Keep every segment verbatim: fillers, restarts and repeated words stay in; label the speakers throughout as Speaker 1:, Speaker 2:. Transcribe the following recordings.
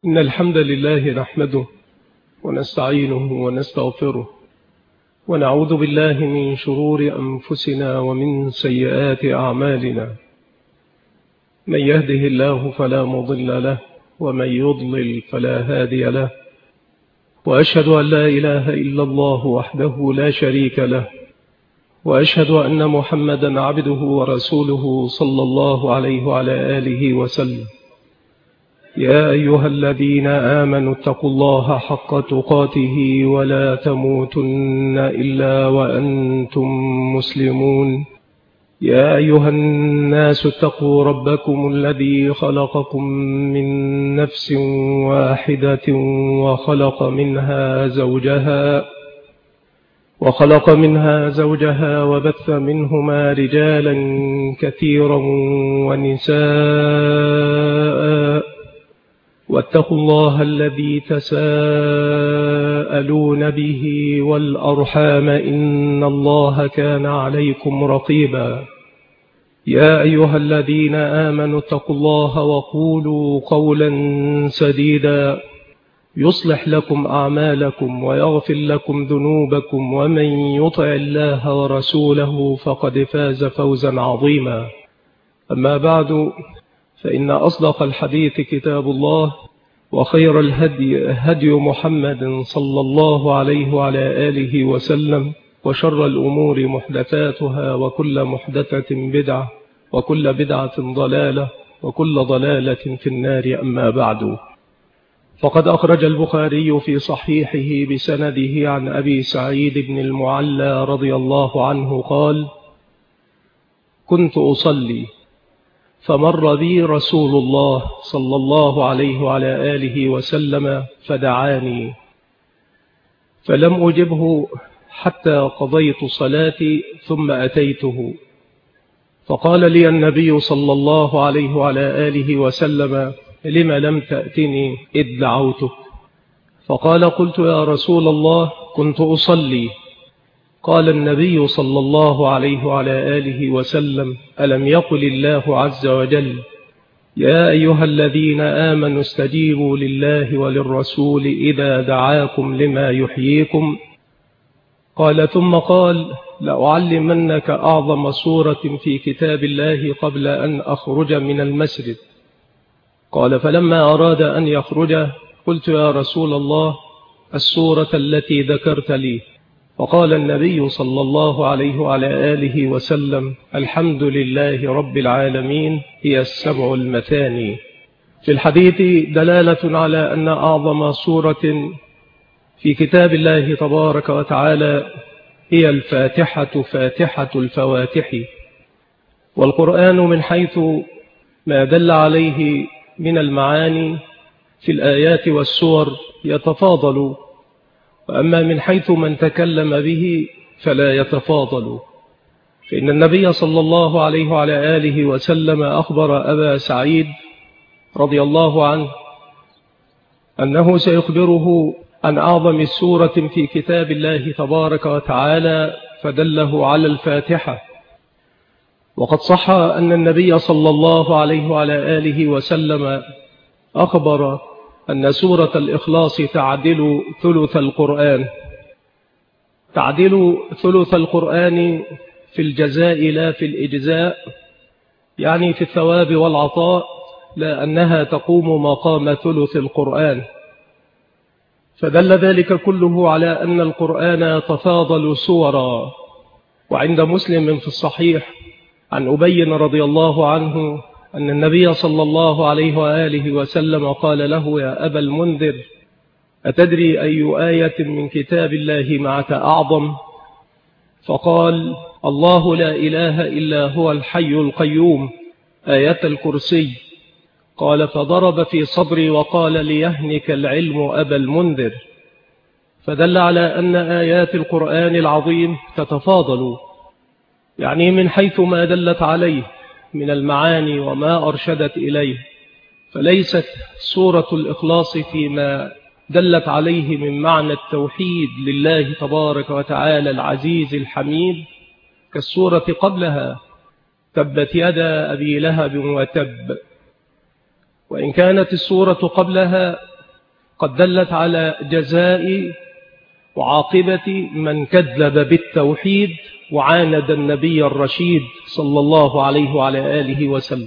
Speaker 1: إن الحمد لله نحمده ونستعينه ونستغفره ونعوذ بالله من شرور أنفسنا ومن سيئات أعمالنا. من يهده الله فلا مضل له ومن يضلل فلا هادي له، وأشهد أن لا إله إلا الله وحده لا شريك له، وأشهد أن محمدا عبده ورسوله صلى الله عليه وعلى آله وسلم. يا أيها الذين آمنوا اتقوا الله حق تقاته ولا تموتن إلا وأنتم مسلمون. يا أيها الناس اتقوا ربكم الذي خلقكم من نفس واحدة وخلق منها زوجها وخلق منها زوجها وبث منهما رجالا كثيرا ونساء، واتقوا الله الذي تساءلون به والأرحام إن الله كان عليكم رقيبا. يا أيها الذين آمنوا اتقوا الله وقولوا قولا سديدا يصلح لكم أعمالكم ويغفر لكم ذنوبكم، ومن يطع الله ورسوله فقد فاز فوزا عظيما. أما بعد، فإن أصدق الحديث كتاب الله، وخير الهدي هدي محمد صلى الله عليه وعلى آله وسلم، وشر الأمور محدثاتها، وكل محدثة بدعة، وكل بدعة ضلالة، وكل ضلالة في النار. أما بعد، فقد أخرج البخاري في صحيحه بسنده عن أبي سعيد بن المعلى رضي الله عنه قال: كنت أصلي فمر بي رسول الله صلى الله عليه وعلى آله وسلم فدعاني، فلم أجبه حتى قضيت صلاتي ثم أتيته، فقال لي النبي صلى الله عليه وعلى آله وسلم: لم لم تأتني إذ دعوتك؟ فقال: قلت يا رسول الله كنت أصلي. قال النبي صلى الله عليه وعلى آله وسلم: ألم يقل الله عز وجل: يا أيها الذين آمنوا استجيبوا لله وللرسول إذا دعاكم لما يحييكم؟ قال ثم قال: لأعلمنك أعظم سورة في كتاب الله قبل أن أخرج من المسجد. قال فلما أراد أن يخرج قلت يا رسول الله السورة التي ذكرت لي. فقال النبي صلى الله عليه وعلى آله وسلم: الحمد لله رب العالمين، هي السبع المثاني. في الحديث دلالة على أن أعظم سورة في كتاب الله تبارك وتعالى هي الفاتحة، فاتحة الفواتح. والقرآن من حيث ما دل عليه من المعاني في الآيات والسور يتفاضل، وأما من حيث من تكلم به فلا يتفاضل. فإن النبي صلى الله عليه وعلى آله وسلم أخبر أبا سعيد رضي الله عنه أنه سيخبره عن أعظم سورة في كتاب الله تبارك وتعالى، فدله على الفاتحة. وقد صح أن النبي صلى الله عليه وعلى آله وسلم أخبر أن سورة الإخلاص تعدل ثلث القرآن، تعدل ثلث القرآن في الجزاء لا في الإجزاء، يعني في الثواب والعطاء، لا أنها تقوم مقام ثلث القرآن. فدل ذلك كله على أن القرآن يتفاضل سورا. وعند مسلم في الصحيح عن أبي رضي الله عنه أن النبي صلى الله عليه وآله وسلم قال له: يا أبا المنذر، أتدري أي آية من كتاب الله معك أعظم؟ فقال: الله لا إله إلا هو الحي القيوم، آية الكرسي. قال: فضرب في صدري وقال: ليهنك العلم أبا المنذر. فدل على أن آيات القرآن العظيم تتفاضل، يعني من حيث ما دلت عليه من المعاني وما أرشدت إليه. فليست سورة الإخلاص فيما دلت عليه من معنى التوحيد لله تبارك وتعالى العزيز الحميد كالسورة قبلها، تبت يدا أبي لهب وتب. وإن كانت السورة قبلها قد دلت على جزاء وعاقبة من كذب بالتوحيد وعاند النبي الرشيد صلى الله عليه وعلى آله وسلم.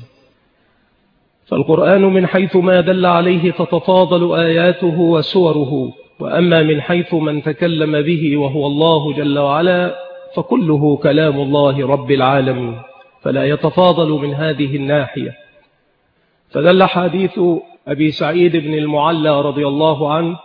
Speaker 1: فالقرآن من حيث ما دل عليه تتفاضل آياته وسوره، وأما من حيث من تكلم به وهو الله جل وعلا فكله كلام الله رب العالمين، فلا يتفاضل من هذه الناحية. فدل حديث أبي سعيد بن المعلى رضي الله عنه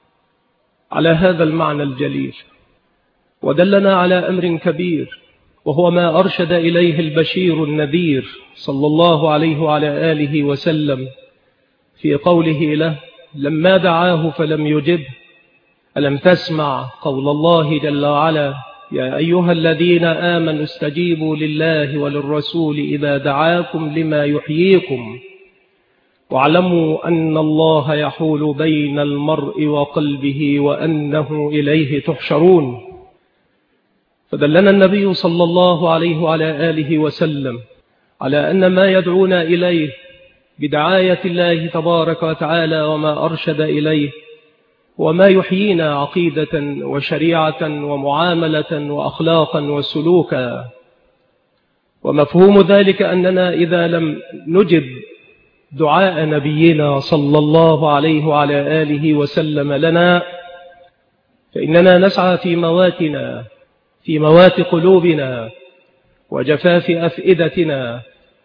Speaker 1: على هذا المعنى الجليل، ودلنا على أمر كبير، وهو ما أرشد إليه البشير النذير صلى الله عليه وعلى آله وسلم في قوله له لما دعاه فلم يجب: ألم تسمع قول الله جل وعلا: يا أيها الذين آمنوا استجيبوا لله وللرسول إذا دعاكم لما يحييكم واعلموا أن الله يحول بين المرء وقلبه وأنه إليه تحشرون. فدلنا النبي صلى الله عليه وعلى آله وسلم على أن ما يدعونا إليه بدعاية الله تبارك وتعالى وما أرشد إليه وما يحيينا عقيدة وشريعة ومعاملة وأخلاقا وسلوكا. ومفهوم ذلك أننا إذا لم نجب دعاء نبينا صلى الله عليه وعلى آله وسلم لنا فإننا نسعى في مواتنا في موات قلوبنا وجفاف أفئدتنا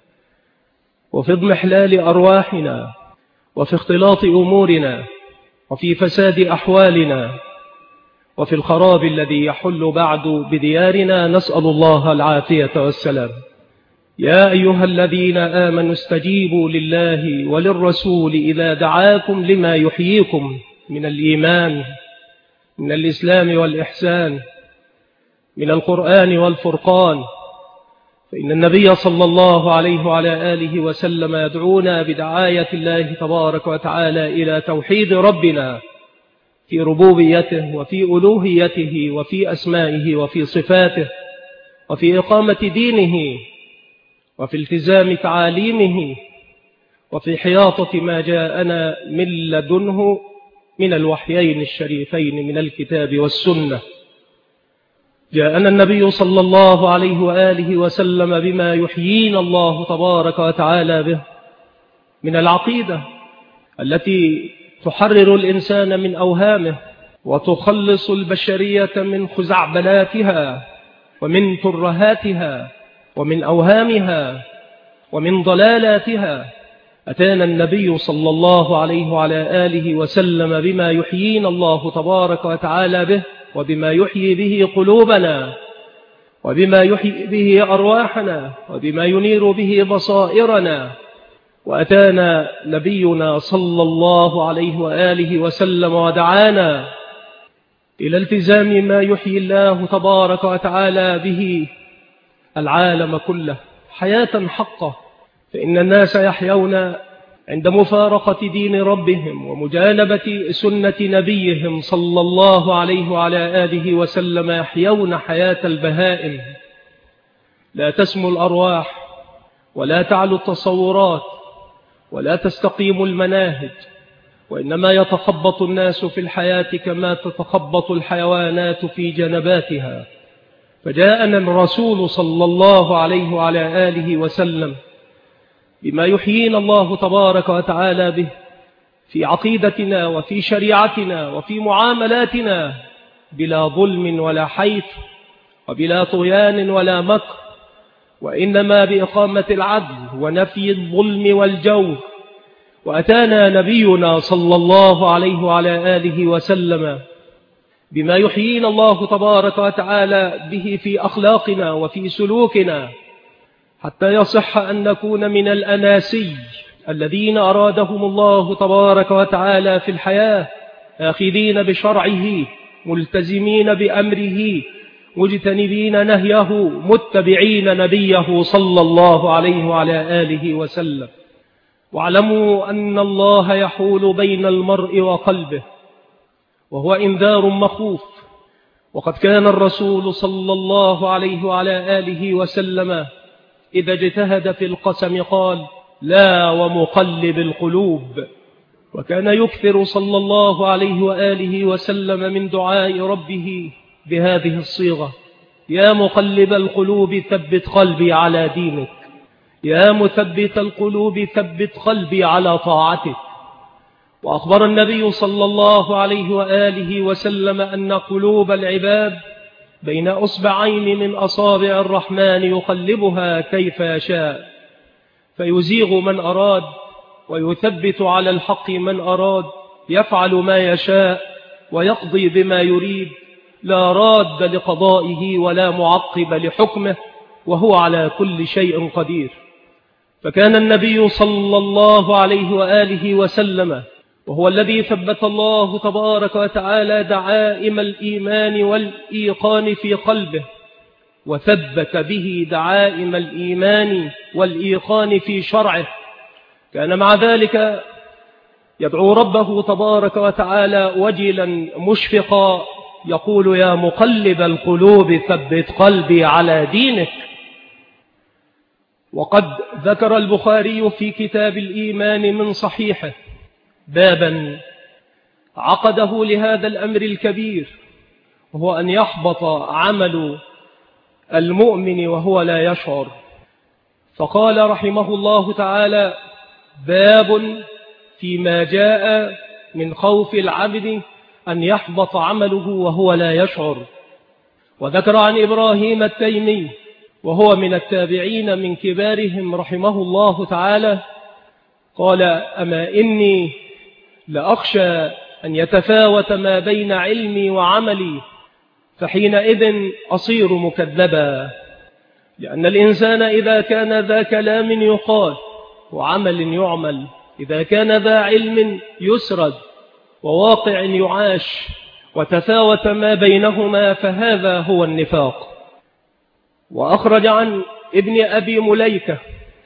Speaker 1: وفي اضمحلال أرواحنا وفي اختلاط أمورنا وفي فساد أحوالنا وفي الخراب الذي يحل بعد بديارنا، نسأل الله العافية والسلام. يا أيها الذين آمنوا استجيبوا لله وللرسول إذا دعاكم لما يحييكم من الإيمان، من الإسلام والإحسان، من القرآن والفرقان. فإن النبي صلى الله عليه وعلى آله وسلم يدعونا بدعاية الله تبارك وتعالى إلى توحيد ربنا في ربوبيته وفي ألوهيته وفي أسمائه وفي صفاته وفي إقامة دينه وفي التزام تعاليمه وفي حياطة ما جاءنا من لدنه من الوحيين الشريفين من الكتاب والسنة. جاءنا النبي صلى الله عليه وآله وسلم بما يحيينا الله تبارك وتعالى به من العقيدة التي تحرر الإنسان من أوهامه وتخلص البشرية من خزعبلاتها ومن ترهاتها ومن أوهامها ومن ضلالاتها. أتانا النبي صلى الله عليه وعلى آله وسلم بما يحيينا الله تبارك وتعالى به وبما يحيي به قلوبنا وبما يحيي به أرواحنا وبما ينير به بصائرنا. وأتانا نبينا صلى الله عليه وآله وسلم ودعانا إلى التزام ما يحيي الله تبارك وتعالى به العالم كله حياة حقة. فإن الناس يحيون عند مفارقة دين ربهم ومجانبة سنة نبيهم صلى الله عليه وعلى آله وسلم يحيون حياة البهائم، لا تسمو الأرواح ولا تعلو التصورات ولا تستقيم المناهج، وإنما يتخبط الناس في الحياة كما تتخبط الحيوانات في جنباتها. فجاءنا الرسول صلى الله عليه وعلى آله وسلم بما يحيينا الله تبارك وتعالى به في عقيدتنا وفي شريعتنا وفي معاملاتنا بلا ظلم ولا حيف وبلا طغيان ولا مكر، وإنما بإقامة العدل ونفي الظلم والجور. وأتانا نبينا صلى الله عليه وعلى آله وسلم بما يحيينا الله تبارك وتعالى به في أخلاقنا وفي سلوكنا حتى يصح أن نكون من الأناسي الذين أرادهم الله تبارك وتعالى في الحياة، آخذين بشرعه ملتزمين بأمره مجتنبين نهيه متبعين نبيه صلى الله عليه وعلى آله وسلم. واعلموا أن الله يحول بين المرء وقلبه، وهو إنذار مخوف. وقد كان الرسول صلى الله عليه وعلى آله وسلم إذا اجتهد في القسم قال: لا ومقلب القلوب. وكان يكثر صلى الله عليه وآله وسلم من دعاء ربه بهذه الصيغة: يا مقلب القلوب ثبت قلبي على دينك، يا مثبت القلوب ثبت قلبي على طاعتك. وأخبر النبي صلى الله عليه وآله وسلم أن قلوب العباد بين أصبعين من أصابع الرحمن يقلبها كيف يشاء، فيزيغ من أراد ويثبت على الحق من أراد، يفعل ما يشاء ويقضي بما يريد، لا راد لقضائه ولا معقب لحكمه، وهو على كل شيء قدير. فكان النبي صلى الله عليه وآله وسلم وهو الذي ثبت الله تبارك وتعالى دعائم الإيمان والإيقان في قلبه، وثبت به دعائم الإيمان والإيقان في شرعه، كان مع ذلك يدعو ربه تبارك وتعالى وجلا مشفقا يقول: يا مقلب القلوب ثبت قلبي على دينك. وقد ذكر البخاري في كتاب الإيمان من صحيحه بابا عقده لهذا الأمر الكبير، وهو أن يحبط عمل المؤمن وهو لا يشعر، فقال رحمه الله تعالى: باب فيما جاء من خوف العبد أن يحبط عمله وهو لا يشعر. وذكر عن إبراهيم التيمي وهو من التابعين من كبارهم رحمه الله تعالى قال: أما إني لأخشى أن يتفاوت ما بين علمي وعملي، فحينئذ أصير مكذبا، لأن الإنسان إذا كان ذا كلام يقال وعمل يعمل، إذا كان ذا علم يسرد وواقع يعاش، وتفاوت ما بينهما، فهذا هو النفاق. وأخرج عن ابن أبي مليكة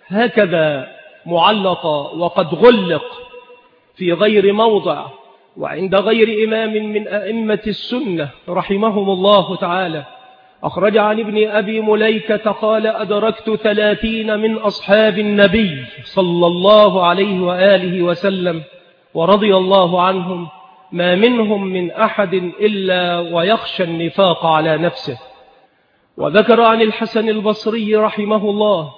Speaker 1: هكذا معلقا وقد غلق في غير موضع وعند غير إمام من أئمة السنة رحمهم الله تعالى، أخرج عن ابن أبي مليكة قال: أدركت ثلاثين من أصحاب النبي صلى الله عليه وآله وسلم ورضي الله عنهم، ما منهم من أحد إلا ويخشى النفاق على نفسه. وذكر عن الحسن البصري رحمه الله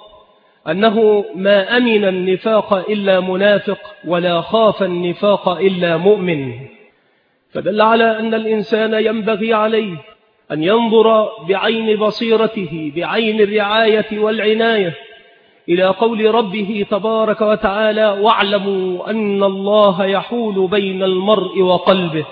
Speaker 1: أنه ما أمن النفاق إلا منافق، ولا خاف النفاق إلا مؤمن. فدل على أن الإنسان ينبغي عليه أن ينظر بعين بصيرته، بعين الرعاية والعناية، إلى قول ربه تبارك وتعالى: واعلموا أن الله يحول بين المرء وقلبه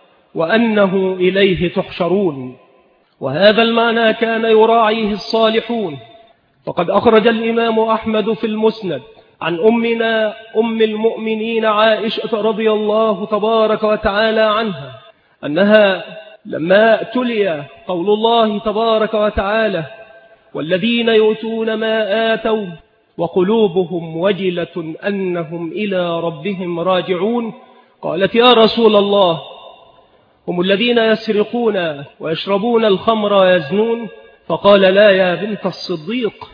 Speaker 1: وأنه إليه تحشرون. وهذا المعنى كان يراعيه الصالحون. فقد أخرج الإمام أحمد في المسند عن أمنا أم المؤمنين عائشة رضي الله تبارك وتعالى عنها أنها لما تلي قول الله تبارك وتعالى: والذين يؤتون ما آتوا وقلوبهم وجلة أنهم إلى ربهم راجعون، قالت: يا رسول الله، هم الذين يسرقون ويشربون الخمر ويزنون؟ فقال: لا يا بنت الصديق،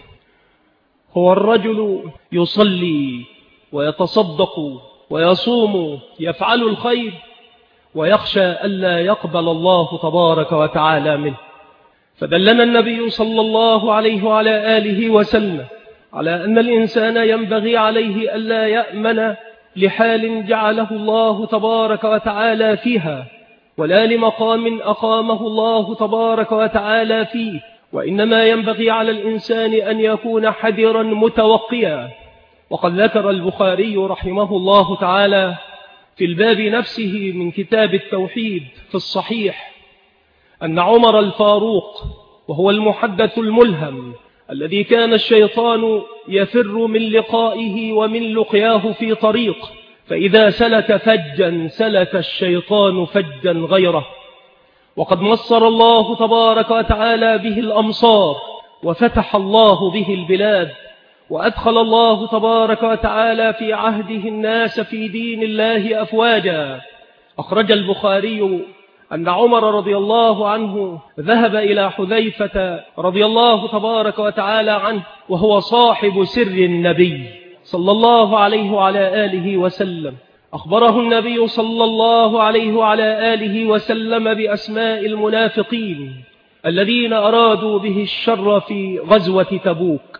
Speaker 1: هو الرجل يصلي ويتصدق ويصوم، يفعل الخير ويخشى ألا يقبل الله تبارك وتعالى منه. فدلنا النبي صلى الله عليه وعلى آله وسلم على أن الإنسان ينبغي عليه ألا يأمن لحال جعله الله تبارك وتعالى فيها، ولا لمقام أقامه الله تبارك وتعالى فيه، وإنما ينبغي على الإنسان أن يكون حذرا متوقيا. وقد ذكر البخاري رحمه الله تعالى في الباب نفسه من كتاب التوحيد في الصحيح أن عمر الفاروق، وهو المحدث الملهم الذي كان الشيطان يفر من لقائه ومن لقياه في طريق، فإذا سلك فجا سلك الشيطان فجا غيره. وقد مصر الله تبارك وتعالى به الأمصار، وفتح الله به البلاد، وأدخل الله تبارك وتعالى في عهده الناس في دين الله أفواجا. أخرج البخاري أن عمر رضي الله عنه ذهب إلى حذيفة رضي الله تبارك وتعالى عنه، وهو صاحب سر النبي صلى الله عليه وعلى آله وسلم. أخبره النبي صلى الله عليه وعلى آله وسلم بأسماء المنافقين الذين أرادوا به الشر في غزوة تبوك،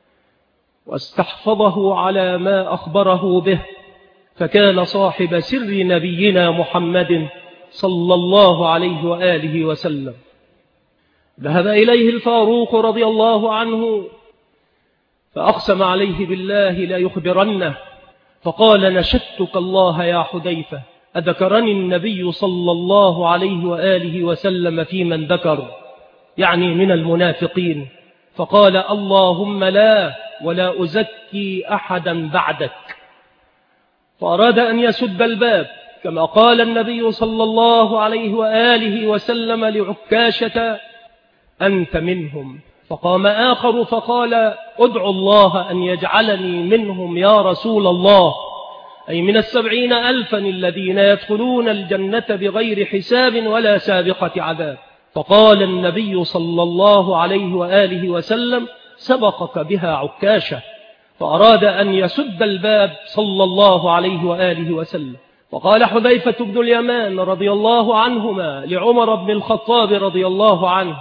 Speaker 1: واستحفظه على ما أخبره به، فكان صاحب سر نبينا محمد صلى الله عليه وآله وسلم. ذهب إليه الفاروق رضي الله عنه فأقسم عليه بالله لا يخبرنه، فقال: نشدتك الله يا حذيفة، أذكرني النبي صلى الله عليه وآله وسلم في من ذكر، يعني من المنافقين؟ فقال: اللهم لا، ولا أزكي أحدا بعدك. فأراد أن يسد الباب، كما قال النبي صلى الله عليه وآله وسلم لعكاشة: أنت منهم. فقام آخر فقال: أدعو الله أن يجعلني منهم يا رسول الله، أي من السبعين ألفا الذين يدخلون الجنة بغير حساب ولا سابقة عذاب. فقال النبي صلى الله عليه وآله وسلم: سبقك بها عكاشة. فأراد أن يسد الباب صلى الله عليه وآله وسلم. فقال حذيفة بن اليمان رضي الله عنهما لعمر بن الخطاب رضي الله عنه: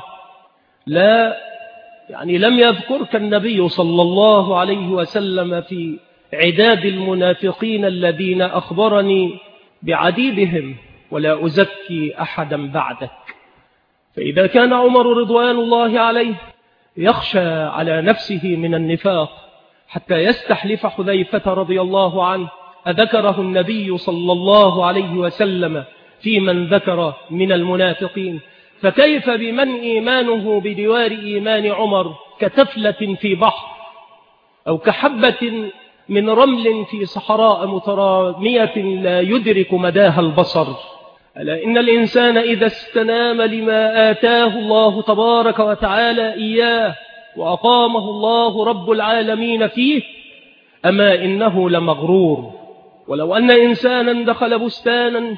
Speaker 1: لا، يعني لم يذكرك النبي صلى الله عليه وسلم في عداد المنافقين الذين أخبرني بعديدهم، ولا أزكي أحدا بعدك. فإذا كان عمر رضوان الله عليه يخشى على نفسه من النفاق حتى يستحلف حذيفة رضي الله عنه أذكره النبي صلى الله عليه وسلم في من ذكر من المنافقين، فكيف بمن إيمانه بدوار إيمان عمر كتفلة في بحر، أو كحبة من رمل في صحراء مترامية لا يدرك مداها البصر. ألا إن الإنسان إذا استنام لما آتاه الله تبارك وتعالى إياه وأقامه الله رب العالمين فيه، أما إنه لمغرور. ولو أن إنسانا دخل بستانا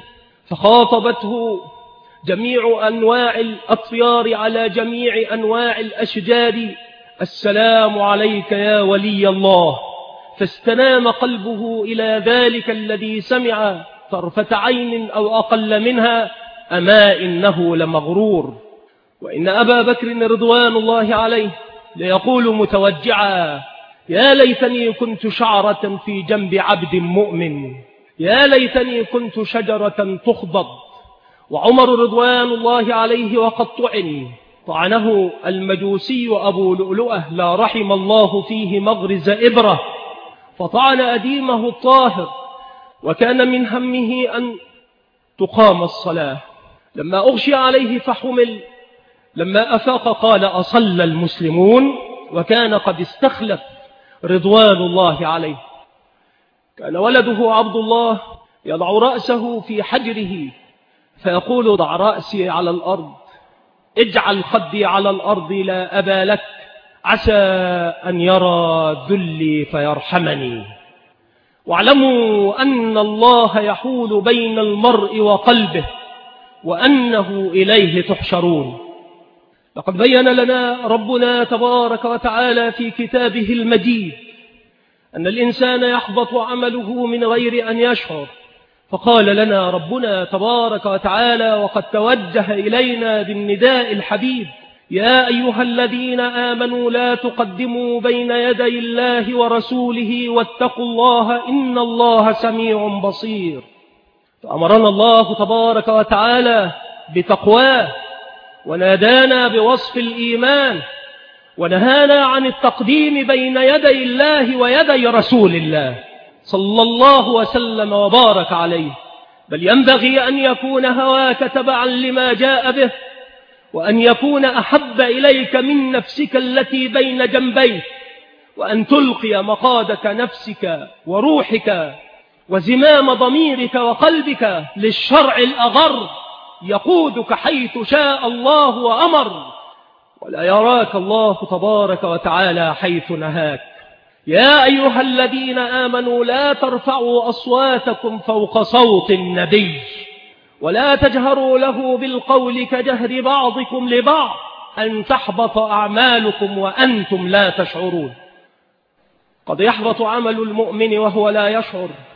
Speaker 1: فخاطبته جميع أنواع الأطيار على جميع أنواع الأشجار: السلام عليك يا ولي الله، فاستنام قلبه إلى ذلك الذي سمع طرفة عين أو أقل منها، أما إنه لمغرور. وإن أبا بكر رضوان الله عليه ليقول متوجعا: يا ليتني كنت شعرة في جنب عبد مؤمن، يا ليتني كنت شجرة تخضب. وعمر رضوان الله عليه وقد طعن طعنه المجوسي أبو لؤلؤة لا رحم الله فيه مغرز إبرة، فطعن أديمه الطاهر، وكان من همه أن تقام الصلاة. لما أغشي عليه فحمل، لما أفاق قال: أصلى المسلمون؟ وكان قد استخلف رضوان الله عليه. كان ولده عبد الله يضع رأسه في حجره فيقول: ضع رأسي على الأرض، اجعل خدي على الأرض، لا أبا لك، عسى أن يرى ذلي فيرحمني. واعلموا أن الله يحول بين المرء وقلبه، وأنه إليه تحشرون. لقد بين لنا ربنا تبارك وتعالى في كتابه المجيد أن الإنسان يحبط عمله من غير أن يشعر، فقال لنا ربنا تبارك وتعالى وقد توجه إلينا بالنداء الحبيب: يا أيها الذين آمنوا لا تقدموا بين يدي الله ورسوله واتقوا الله إن الله سميع بصير. فأمرنا الله تبارك وتعالى بتقواه، ونادانا بوصف الإيمان، ونهانا عن التقديم بين يدي الله ويدي رسول الله صلى الله وسلم وبارك عليه. بل ينبغي أن يكون هواك تبعا لما جاء به، وأن يكون أحب إليك من نفسك التي بين جنبيك، وأن تلقي مقادة نفسك وروحك وزمام ضميرك وقلبك للشرع الأغر يقودك حيث شاء الله وأمر، ولا يراك الله تبارك وتعالى حيث نهاك. يا أيها الذين آمنوا لا ترفعوا أصواتكم فوق صوت النبي، ولا تجهروا له بالقول كجهر بعضكم لبعض أن تحبط أعمالكم وأنتم لا تشعرون. قد يحبط عمل المؤمن وهو لا يشعر،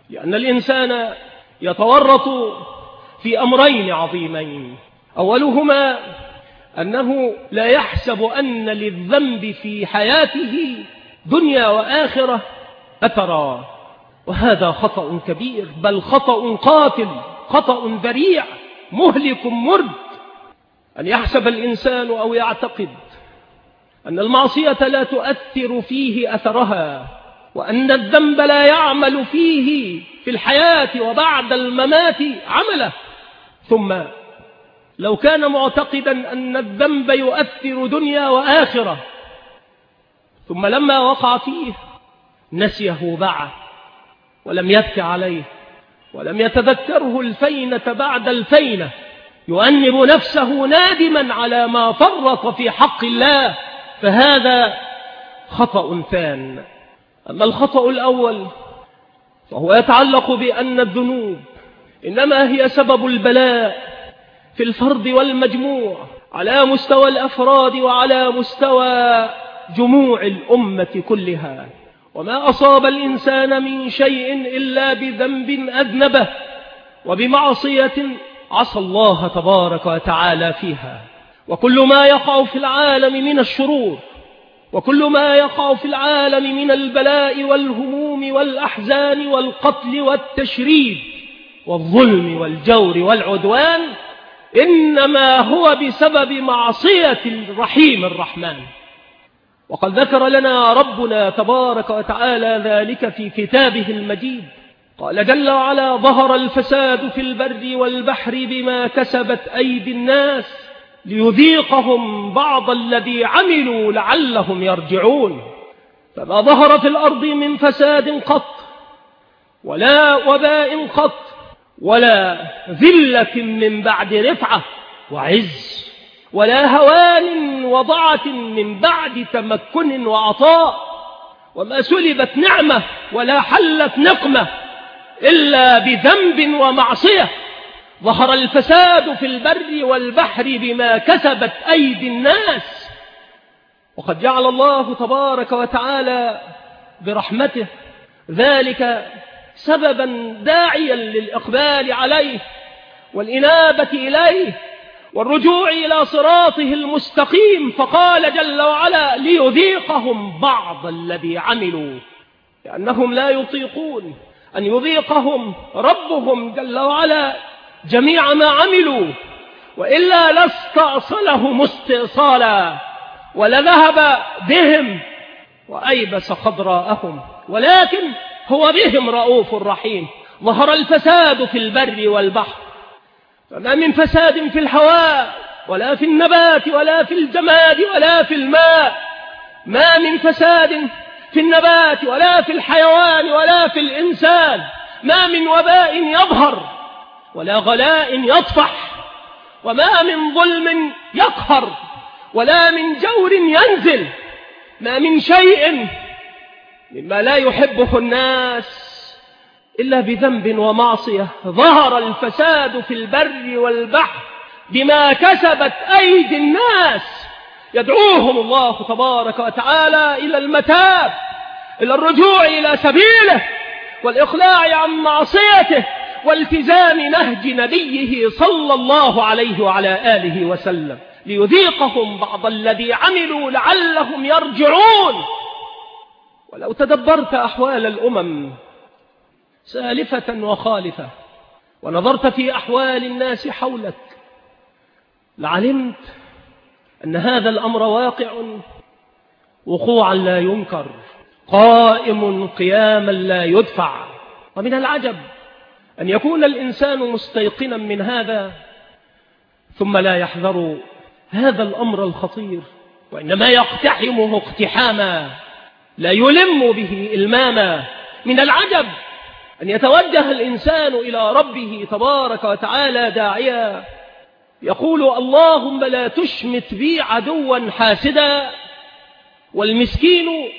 Speaker 1: لأن الإنسان يتورط في أمرين عظيمين. أولهما أنه لا يحسب أن للذنب في حياته دنيا وآخرة أثرا، وهذا خطأ كبير، بل خطأ قاتل، خطأ ذريع مهلك مرد. أن يحسب الإنسان أو يعتقد أن المعصية لا تؤثر فيه أثرها، وأن الذنب لا يعمل فيه في الحياة وبعد الممات عمله. ثم لو كان معتقدا أن الذنب يؤثر دنيا وآخرة، ثم لما وقع فيه نسيه بعد ولم يبكي عليه ولم يتذكره الفينة بعد الفينة، يؤنب نفسه نادما على ما فرط في حق الله، فهذا خطأ ثان. أما الخطأ الأول فهو يتعلق بأن الذنوب إنما هي سبب البلاء في الفرد والمجموع على مستوى الأفراد وعلى مستوى جموع الأمة كلها، وما أصاب الإنسان من شيء إلا بذنب أذنبه وبمعصية عصى الله تبارك وتعالى فيها. وكل ما يقع في العالم من الشرور، وكل ما يقع في العالم من البلاء والهموم والأحزان والقتل والتشريد والظلم والجور والعدوان، إنما هو بسبب معصية الرحيم الرحمن. وقد ذكر لنا ربنا تبارك وتعالى ذلك في كتابه المجيد. قال جل وعلا: ظهر الفساد في البر والبحر بما كسبت أيدي الناس ليذيقهم بعض الذي عملوا لعلهم يرجعون. فما ظهر في الأرض من فساد قط، ولا وباء قط، ولا ذلة من بعد رفعة وعز، ولا هوان وضعة من بعد تمكن وعطاء، وما سلبت نعمة ولا حلت نقمة إلا بذنب ومعصية. ظهر الفساد في البر والبحر بما كسبت أيدي الناس. وقد جعل الله تبارك وتعالى برحمته ذلك سببا داعيا للإقبال عليه والإنابة إليه والرجوع إلى صراطه المستقيم، فقال جل وعلا: ليذيقهم بعض الذي عملوا، لأنهم لا يطيقون أن يذيقهم ربهم جل وعلا جميع ما عملوا، وإلا لاستأصلهم استئصالا ولذهب بهم وأيبس خضراءهم، ولكن هو بهم رؤوف رحيم. ظهر الفساد في البر والبحر، فما من فساد في الهواء ولا في النبات ولا في الجماد ولا في الماء، ما من فساد في النبات ولا في الحيوان ولا في الإنسان، ما من وباء يظهر ولا غلاء يطفح، وما من ظلم يقهر ولا من جور ينزل، ما من شيء مما لا يحبه الناس إلا بذنب ومعصية. ظهر الفساد في البر والبحر بما كسبت أيدي الناس، يدعوهم الله تبارك وتعالى إلى المتاب، إلى الرجوع إلى سبيله والإقلاع عن معصيته والتزام نهج نبيه صلى الله عليه وعلى آله وسلم، ليذيقهم بعض الذي عملوا لعلهم يرجعون. ولو تدبرت أحوال الأمم سالفة وخالفة ونظرت في أحوال الناس حولك لعلمت أن هذا الأمر واقع وقوعا لا ينكر، قائم قياما لا يدفع. ومن العجب أن يكون الإنسان مستيقنا من هذا ثم لا يحذر هذا الأمر الخطير، وإنما يقتحمه اقتحاما لا يلم به إلماما. من العجب أن يتوجه الإنسان إلى ربه تبارك وتعالى داعيا يقول: اللهم لا تشمت بي عدوا حاسدا، والمسكين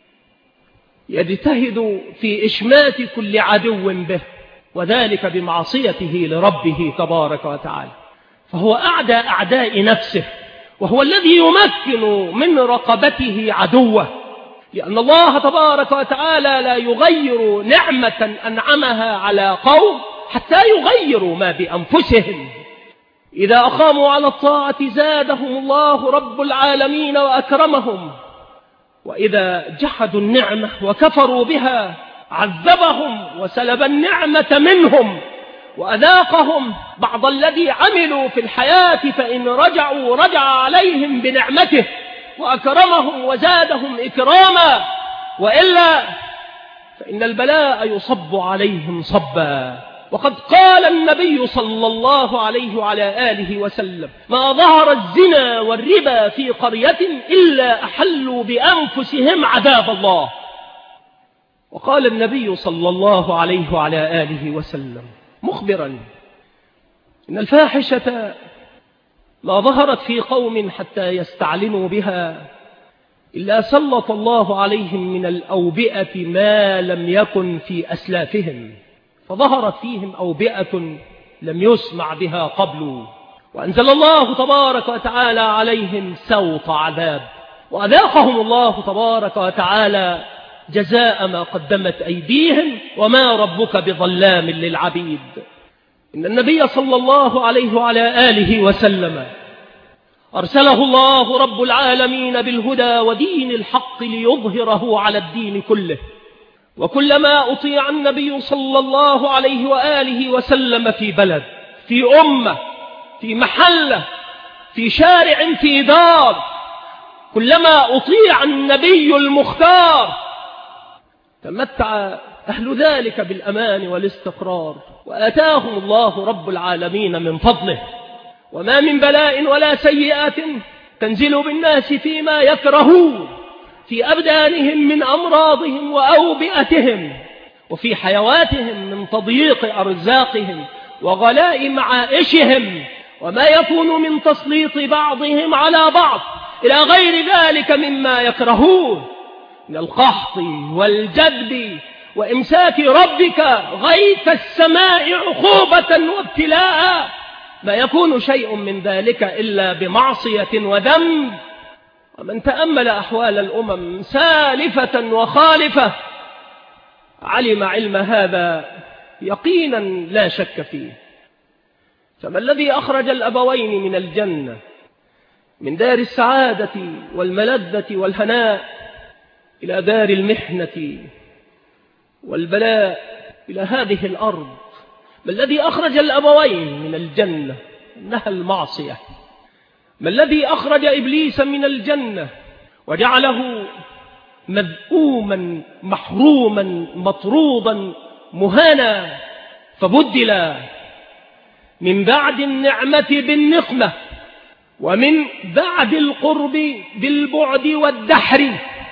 Speaker 1: يجتهد في إشمات كل عدو به، وذلك بمعصيته لربه تبارك وتعالى. فهو أعدى أعداء نفسه، وهو الذي يمكن من رقبته عدوه، لأن الله تبارك وتعالى لا يغير نعمة أنعمها على قوم حتى يغيروا ما بأنفسهم. إذا أقاموا على الطاعة زادهم الله رب العالمين وأكرمهم، وإذا جحدوا النعمة وكفروا بها عذبهم وسلب النعمة منهم وأذاقهم بعض الذي عملوا في الحياة، فإن رجعوا رجع عليهم بنعمته وأكرمهم وزادهم إكراما، وإلا فإن البلاء يصب عليهم صبا. وقد قال النبي صلى الله عليه وعلى آله وسلم: ما ظهر الزنا والربا في قرية إلا أحلوا بأنفسهم عذاب الله. وقال النبي صلى الله عليه وعلى آله وسلم مخبرا: إن الفاحشة ما ظهرت في قوم حتى يستعلنوا بها إلا سلط الله عليهم من الأوبئة ما لم يكن في أسلافهم، فظهرت فيهم أوبئة لم يسمع بها قبل، وأنزل الله تبارك وتعالى عليهم سوط عذاب، وأذاقهم الله تبارك وتعالى جزاء ما قدمت أيديهم، وما ربك بظلام للعبيد. إن النبي صلى الله عليه وعلى آله وسلم أرسله الله رب العالمين بالهدى ودين الحق ليظهره على الدين كله، وكلما أطيع النبي صلى الله عليه وآله وسلم في بلد، في أمة، في محلة، في شارع، في دار، كلما أطيع النبي المختار تمتع أهل ذلك بالأمان والاستقرار، وآتاهم الله رب العالمين من فضله. وما من بلاء ولا سيئات تنزل بالناس فيما يكرهون في أبدانهم من أمراضهم وأوبئتهم، وفي حيواتهم من تضييق أرزاقهم وغلاء معائشهم، وما يكون من تسليط بعضهم على بعض إلى غير ذلك مما يكرهون من القحط والجدب وإمساك ربك غيث السماء عقوبة وابتلاء. ما يكون شيء من ذلك إلا بمعصية وذنب. ومن تأمل أحوال الأمم سالفة وخالفة علم علم هذا يقينا لا شك فيه. فما الذي أخرج الأبوين من الجنة، من دار السعادة والملذة والهناء، إلى دار المحنة والبلاء، إلى هذه الأرض؟ ما الذي أخرج الأبوين من الجنة؟ إنها المعصية. ما الذي أخرج إبليس من الجنة وجعله مذءوما محروما مطرودا مهانا، فبدل من بعد النعمة بالنقمة، ومن بعد القرب بالبعد والدحر،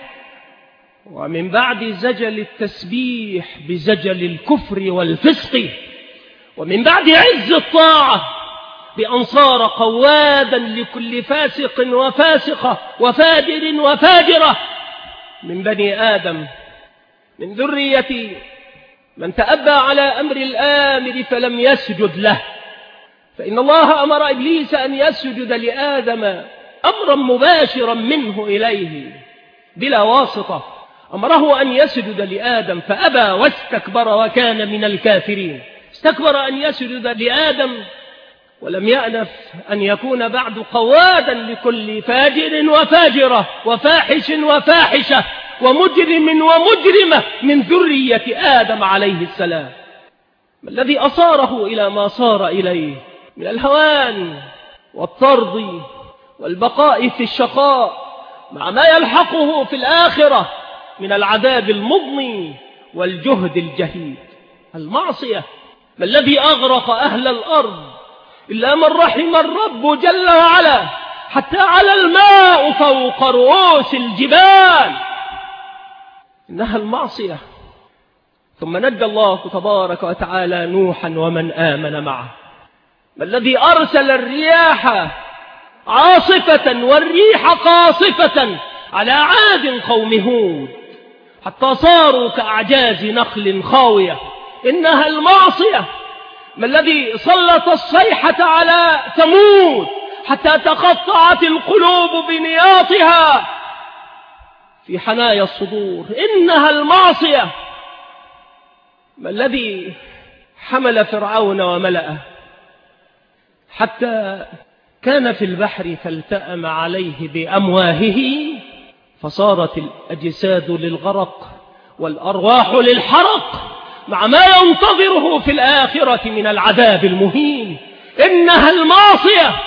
Speaker 1: ومن بعد زجل التسبيح بزجل الكفر والفسق، ومن بعد عز الطاعة بأن صار قوادا لكل فاسق وفاسقة وفاجر وفاجرة من بني آدم، من ذرية من تأبى على أمر الآمر فلم يسجد له. فإن الله أمر إبليس أن يسجد لآدم أمرا مباشرا منه إليه بلا واسطة، أمره أن يسجد لآدم فأبى واستكبر وكان من الكافرين. استكبر أن يسجد لآدم ولم يأنف أن يكون بعد قوادا لكل فاجر وفاجرة وفاحش وفاحشة ومجرم ومجرمة من ذرية آدم عليه السلام. ما الذي أصاره إلى ما صار إليه من الهوان والطرد والبقاء في الشقاء، مع ما يلحقه في الآخرة من العذاب المضني والجهد الجهيد؟ المعصية. ما الذي أغرق أهل الأرض إلا من رحم الرب جل وعلا، حتى على الماء فوق رؤوس الجبال؟ إنها المعصية. ثم نجى الله تبارك وتعالى نوحا ومن آمن معه. ما الذي أرسل الرياح عاصفة والريح قاصفة على عاد قوم هود حتى صاروا كأعجاز نخل خاوية؟ إنها المعصية. ما الذي سلط الصيحة على ثمود حتى تقطعت القلوب بنياطها في حنايا الصدور. إنها المعصية. ما الذي حمل فرعون وملأه حتى كان في البحر فالتأم عليه بأمواهه فصارت الأجساد للغرق والأرواح للحرق مع ما ينتظره في الآخرة من العذاب المهين. إنها المعصية.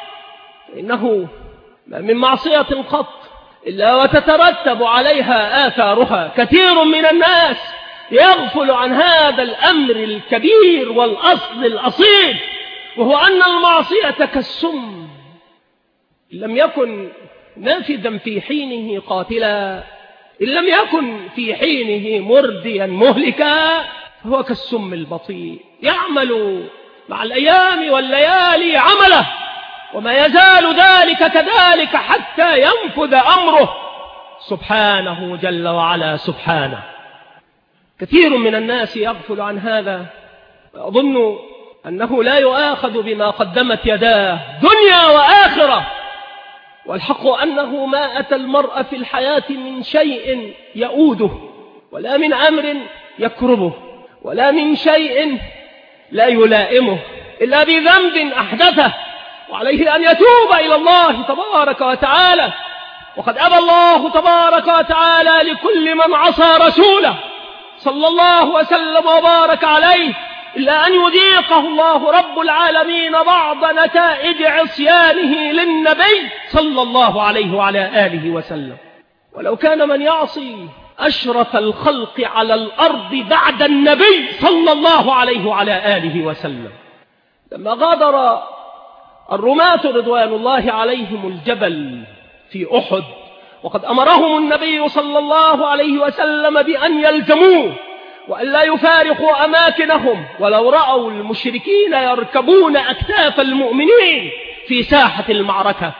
Speaker 1: إنه ما من معصية قط إلا وتترتب عليها آثارها. كثير من الناس يغفل عن هذا الأمر الكبير والأصل الأصيل، وهو أن المعصية كالسم، إن لم يكن نافذا في حينه قاتلا، إن لم يكن في حينه مرديا مهلكا، فهو كالسم البطيء يعمل مع الأيام والليالي عمله، وما يزال ذلك كذلك حتى ينفذ أمره سبحانه جل وعلا. سبحانه. كثير من الناس يغفل عن هذا ويظن أنه لا يؤاخذ بما قدمت يداه دنيا وآخرة، والحق أنه ما أتى المرء في الحياة من شيء يؤوده، ولا من أمر يكربه، ولا من شيء لا يلائمه، إلا بذنب أحدثه، وعليه أن يتوب إلى الله تبارك وتعالى. وقد أبى الله تبارك وتعالى لكل من عصى رسوله صلى الله وسلم وبارك عليه إلا أن يذيقه الله رب العالمين بعض نتائج عصيانه للنبي صلى الله عليه وعلى آله وسلم. ولو كان من يعصي أشرف الخلق على الأرض بعد النبي صلى الله عليه وعلى آله وسلم، لما غادر الرماة رضوان الله عليهم الجبل في أحد، وقد أمرهم النبي صلى الله عليه وسلم بأن يلزموه وأن لا يفارقوا أماكنهم، ولو رأوا المشركين يركبون أكتاف المؤمنين في ساحة المعركة.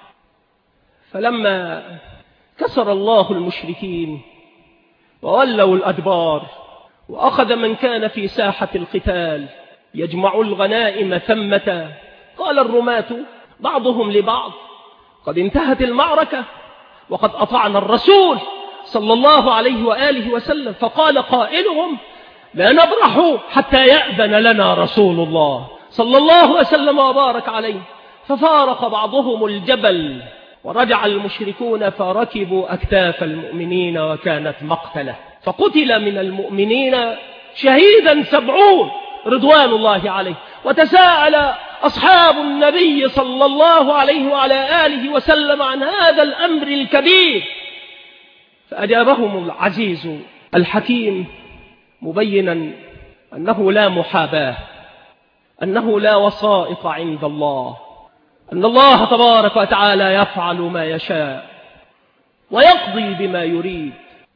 Speaker 1: فلما كسر الله المشركين وولوا الأدبار، وأخذ من كان في ساحة القتال يجمع الغنائم ثمة، قال الرماة بعضهم لبعض: قد انتهت المعركة وقد أطعنا الرسول صلى الله عليه وآله وسلم. فقال قائلهم: لا نبرح حتى يأذن لنا رسول الله صلى الله وسلم وبارك عليه. ففارق بعضهم الجبل ورجع المشركون فركبوا أكتاف المؤمنين، وكانت مقتلة، فقتل من المؤمنين شهيدا سبعون رضوان الله عليه. وتساءل أصحاب النبي صلى الله عليه وعلى آله وسلم عن هذا الأمر الكبير، فأجابهم العزيز الحكيم مبينا أنه لا محاباة، أنه لا وسائط عند الله، أن الله تبارك وتعالى يفعل ما يشاء ويقضي بما يريد.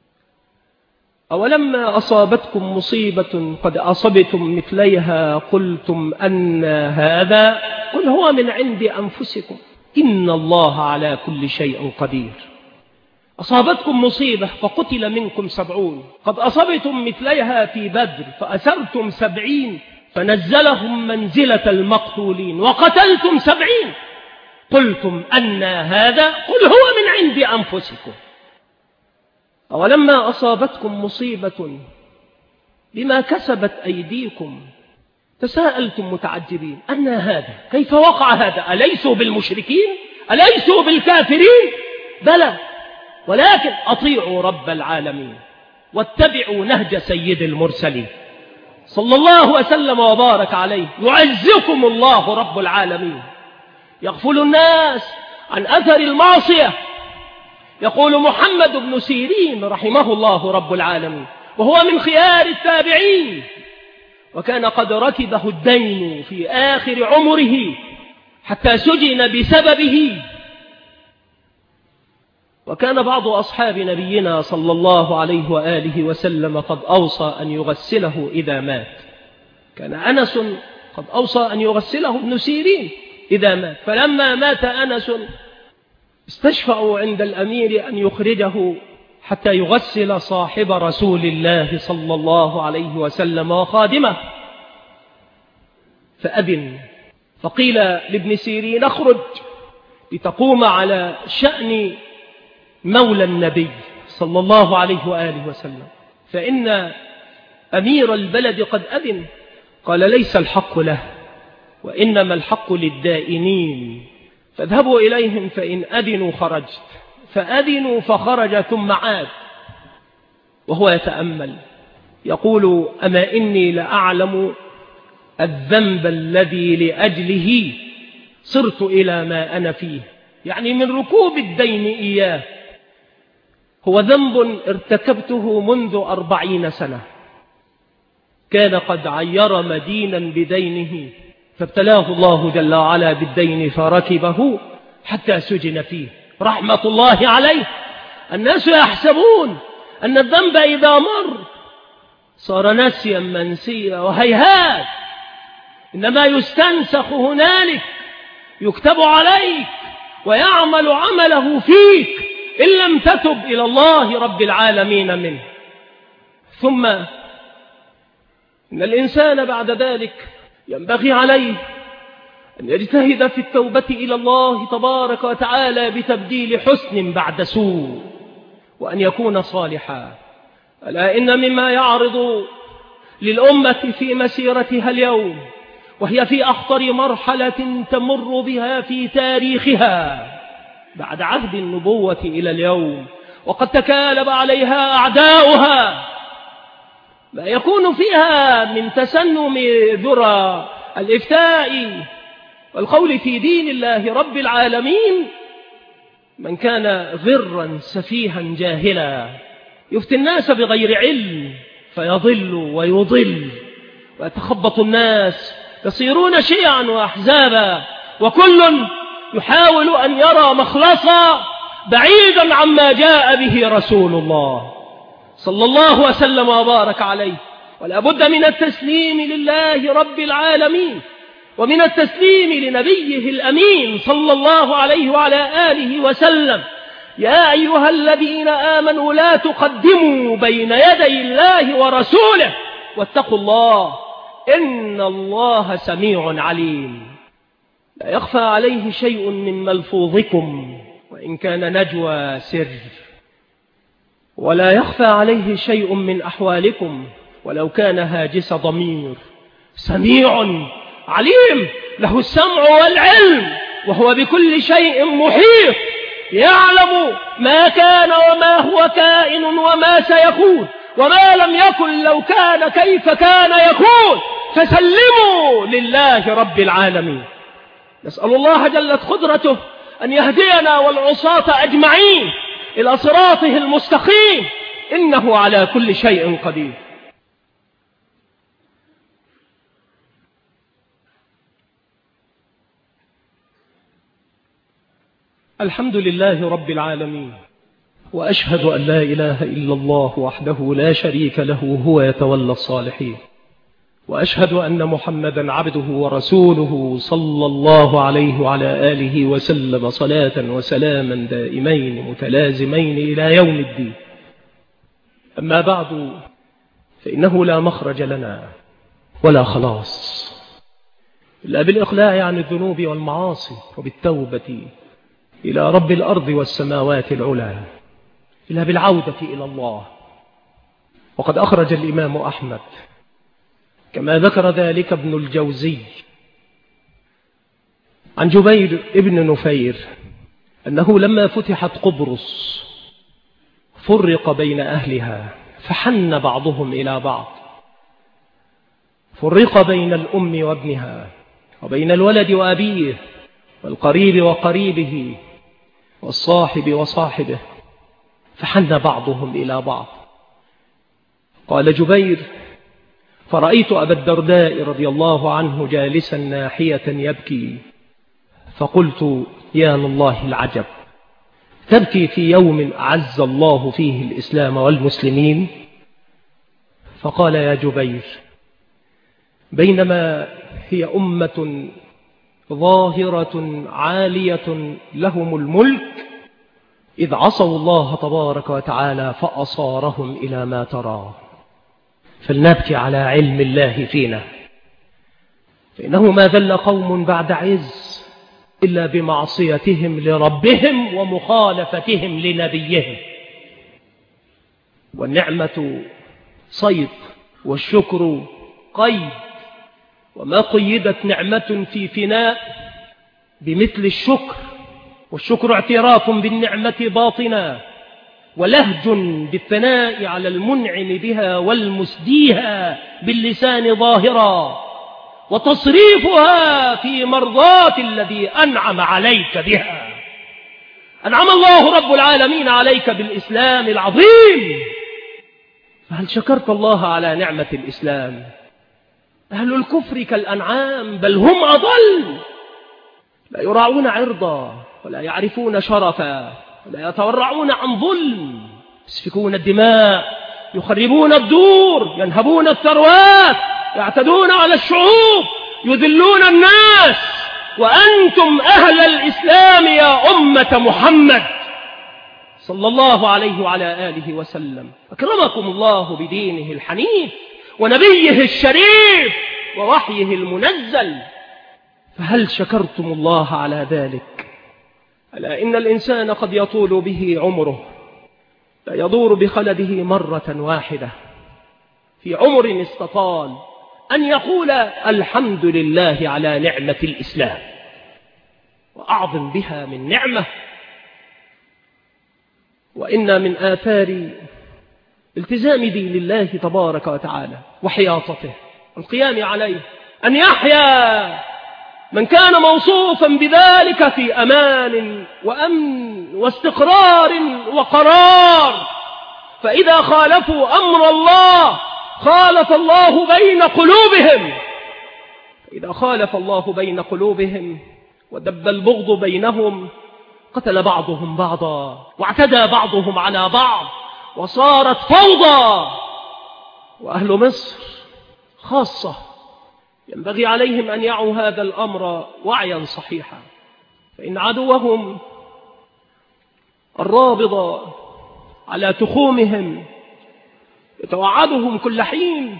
Speaker 1: أولما أصابتكم مصيبة قد أصبتم مثليها قلتم أن هذا، قل هو من عند أنفسكم إن الله على كل شيء قدير. أصابتكم مصيبة فقتل منكم سبعون، قد أصبتم مثليها في بدر فأسرتم سبعين فنزلهم منزلة المقتولين، وقتلتم سبعين قلتم أن هذا، قل هو من عند أنفسكم. أولما أصابتكم مصيبة بما كسبت أيديكم تساءلتم متعجبين أن هذا، كيف وقع هذا؟ أليسوا بالمشركين؟ أليسوا بالكافرين؟ بلى، ولكن أطيعوا رب العالمين واتبعوا نهج سيد المرسلين صلى الله وسلم وبارك عليه، يعزكم الله رب العالمين. يغفل الناس عن أثر المعصية. يقول محمد بن سيرين رحمه الله رب العالمين، وهو من خيار التابعين، وكان قد ركبه الدين في آخر عمره حتى سجن بسببه. وكان بعض أصحاب نبينا صلى الله عليه وآله وسلم قد أوصى أن يغسله إذا مات. كان أنس قد أوصى أن يغسله ابن سيرين إذا مات، فلما مات أنس استشفعوا عند الأمير أن يخرجه حتى يغسل صاحب رسول الله صلى الله عليه وسلم وخادمه، فأذن. فقيل لابن سيرين: اخرج لتقوم على شأن مولى النبي صلى الله عليه وآله وسلم، فإن أمير البلد قد أذن. قال: ليس الحق له، وإنما الحق للدائنين، فاذهبوا إليهم فإن أذنوا خرجت. فأذنوا فخرج ثم عاد وهو يتأمل يقول: أما إني لأعلم الذنب الذي لأجله صرت إلى ما أنا فيه، يعني من ركوب الدين إياه، هو ذنب ارتكبته منذ أربعين سنة. كان قد عير مدينا بدينه فابتلاه الله جل وعلا بالدين فركبه حتى سجن فيه رحمة الله عليه. الناس يحسبون أن الذنب إذا مر صار نسيا منسيا، وهيهات، إنما يستنسخ هنالك، يكتب عليك ويعمل عمله فيك إن لم تتب إلى الله رب العالمين منه. ثم إن الإنسان بعد ذلك ينبغي عليه أن يجتهد في التوبة إلى الله تبارك وتعالى بتبديل حسن بعد سوء، وأن يكون صالحا. ألا إن مما يعرض للأمة في مسيرتها اليوم، وهي في أخطر مرحلة تمر بها في تاريخها بعد عهد النبوة إلى اليوم، وقد تكالب عليها أعداؤها، ما يكون فيها من تسنم ذرى الإفتاء والقول في دين الله رب العالمين. من كان غرا سفيها جاهلا يفتي الناس بغير علم فيضل ويضل، ويتخبط الناس، يصيرون شيعا وأحزابا، وكل يحاول أن يرى مخلصا بعيدا عما جاء به رسول الله صلى الله وسلم وبارك عليه. ولا بد من التسليم لله رب العالمين، ومن التسليم لنبيه الأمين صلى الله عليه وعلى آله وسلم. يا أيها الذين آمنوا لا تقدموا بين يدي الله ورسوله واتقوا الله إن الله سميع عليم. لا يخفى عليه شيء من ملفوظكم وإن كان نجوى سر، ولا يخفى عليه شيء من أحوالكم ولو كان هاجس ضمير. سميع عليم، له السمع والعلم، وهو بكل شيء محيط، يعلم ما كان وما هو كائن وما سيكون، وما لم يكن لو كان كيف كان يكون. فسلموا لله رب العالمين. نسأل الله جلت قدرته أن يهدينا والعصاة أجمعين إلى صراطه المستقيم، إنه على كل شيء قدير. الحمد لله رب العالمين، وأشهد أن لا إله إلا الله وحده لا شريك له هو يتولى الصالحين، وأشهد أن محمدا عبده ورسوله صلى الله عليه وعلى آله وسلم صلاة وسلاما دائمين متلازمين إلى يوم الدين. أما بعد، فإنه لا مخرج لنا ولا خلاص إلا بالإقلاع عن الذنوب والمعاصي، وبالتوبة إلى رب الأرض والسماوات العلى، إلا بالعودة إلى الله. وقد أخرج الإمام أحمد كما ذكر ذلك ابن الجوزي عن جبير ابن نفير أنه لما فتحت قبرص فرق بين أهلها فحن بعضهم إلى بعض، فرق بين الأم وابنها، وبين الولد وأبيه، والقريب وقريبه، والصاحب وصاحبه، فحن بعضهم إلى بعض. قال جبير: فرأيت أبا الدرداء رضي الله عنه جالسا ناحية يبكي، فقلت: يا لله العجب، تبكي في يوم أعز الله فيه الإسلام والمسلمين؟ فقال: يا جبير، بينما هي أمة ظاهرة عالية لهم الملك إذ عصوا الله تبارك وتعالى فأصارهم إلى ما ترى. فلنبكي على علم الله فينا، فإنه ما ذل قوم بعد عز إلا بمعصيتهم لربهم ومخالفتهم لنبيهم. والنعمة صيد والشكر قيد، وما قيدت نعمة في فناء بمثل الشكر، والشكر اعتراف بالنعمة باطنا ولهج بالثناء على المنعم بها والمسديها باللسان ظاهرا، وتصريفها في مرضاة الذي أنعم عليك بها. أنعم الله رب العالمين عليك بالإسلام العظيم، فهل شكرت الله على نعمة الإسلام؟ أهل الكفر كالأنعام بل هم أضل، لا يراعون عرضا ولا يعرفون شرفا ولا يتورعون عن ظلم، يسفكون الدماء، يخربون الدور، ينهبون الثروات، يعتدون على الشعوب، يذلون الناس، وأنتم أهل الإسلام يا أمة محمد صلى الله عليه وعلى آله وسلم أكرمكم الله بدينه الحنيف ونبيه الشريف ووحيه المنزل، فهل شكرتم الله على ذلك؟ ألا إن الإنسان قد يطول به عمره، لا يدور بخلده مرة واحدة في عمر استطال أن يقول الحمد لله على نعمة الإسلام، وأعظم بها من نعمة. وإن من آثار التزام دين الله تبارك وتعالى وحياطته والقيام عليه أن يحيا من كان موصوفا بذلك في أمان وأمن واستقرار وقرار، فإذا خالفوا أمر الله خالف الله بين قلوبهم، إذا خالف الله بين قلوبهم ودب البغض بينهم قتل بعضهم بعضا واعتدى بعضهم على بعض وصارت فوضى. وأهل مصر خاصة ينبغي عليهم أن يعوا هذا الأمر وعيا صحيحا، فإن عدوهم الرابض على تخومهم يتوعدهم كل حين،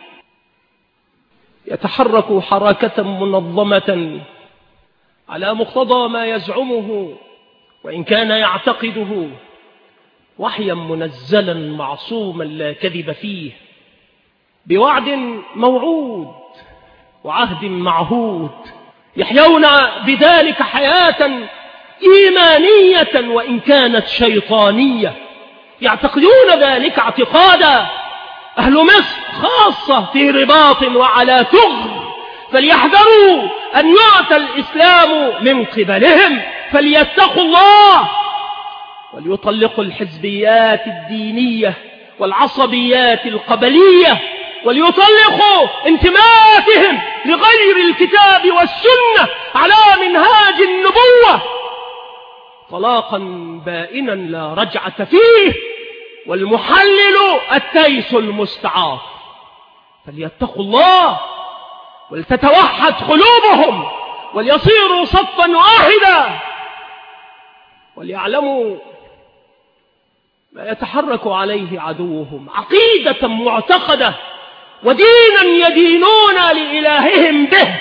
Speaker 1: يتحرك حركة منظمة على مقتضى ما يزعمه وإن كان يعتقده وحيا منزلا معصوما لا كذب فيه، بوعد موعود وعهد معهود، يحيون بذلك حياة إيمانية وإن كانت شيطانية، يعتقدون ذلك اعتقادا. أهل مصر خاصة في رباط وعلى ثغر، فليحذروا أن يعطى الإسلام من قبلهم، فليتقوا الله وليطلقوا الحزبيات الدينية والعصبيات القبلية، وليطلقوا انتماءاتهم لغير الكتاب والسنة على منهاج النبوة طلاقا بائنا لا رجعة فيه، والمحلل التيس المستعار. فليتقوا الله ولتتوحد قلوبهم وليصيروا صفا واحدا، وليعلموا ما يتحرك عليه عدوهم، عقيدة معتقدة ودينا يدينون لإلههم به.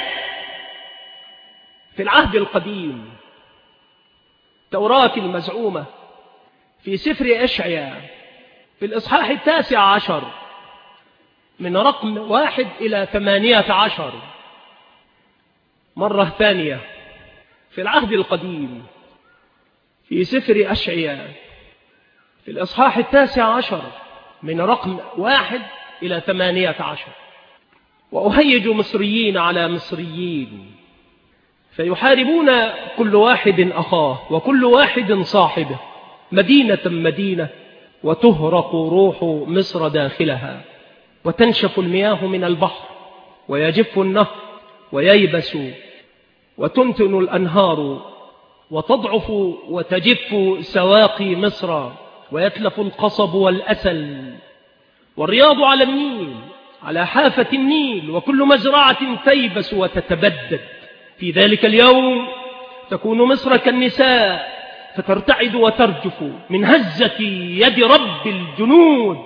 Speaker 1: في العهد القديم التوراة المزعومة في سفر أشعياء في الإصحاح التاسع عشر من رقم واحد إلى ثمانية عشر، مرة ثانية في العهد القديم في سفر أشعياء في الإصحاح التاسع عشر من رقم واحد إلى ثمانية عشر: وأهيج مصريين على مصريين فيحاربون كل واحد أخاه وكل واحد صاحبه مدينة مدينة، وتهرق روح مصر داخلها، وتنشف المياه من البحر ويجف النهر وييبس، وتنتن الأنهار وتضعف وتجف سواقي مصر، ويتلف القصب والأسل، والرياض على النيل على حافة النيل، وكل مزرعة تيبس وتتبدد. في ذلك اليوم تكون مصر كالنساء فترتعد وترجف من هزة يد رب الجنود.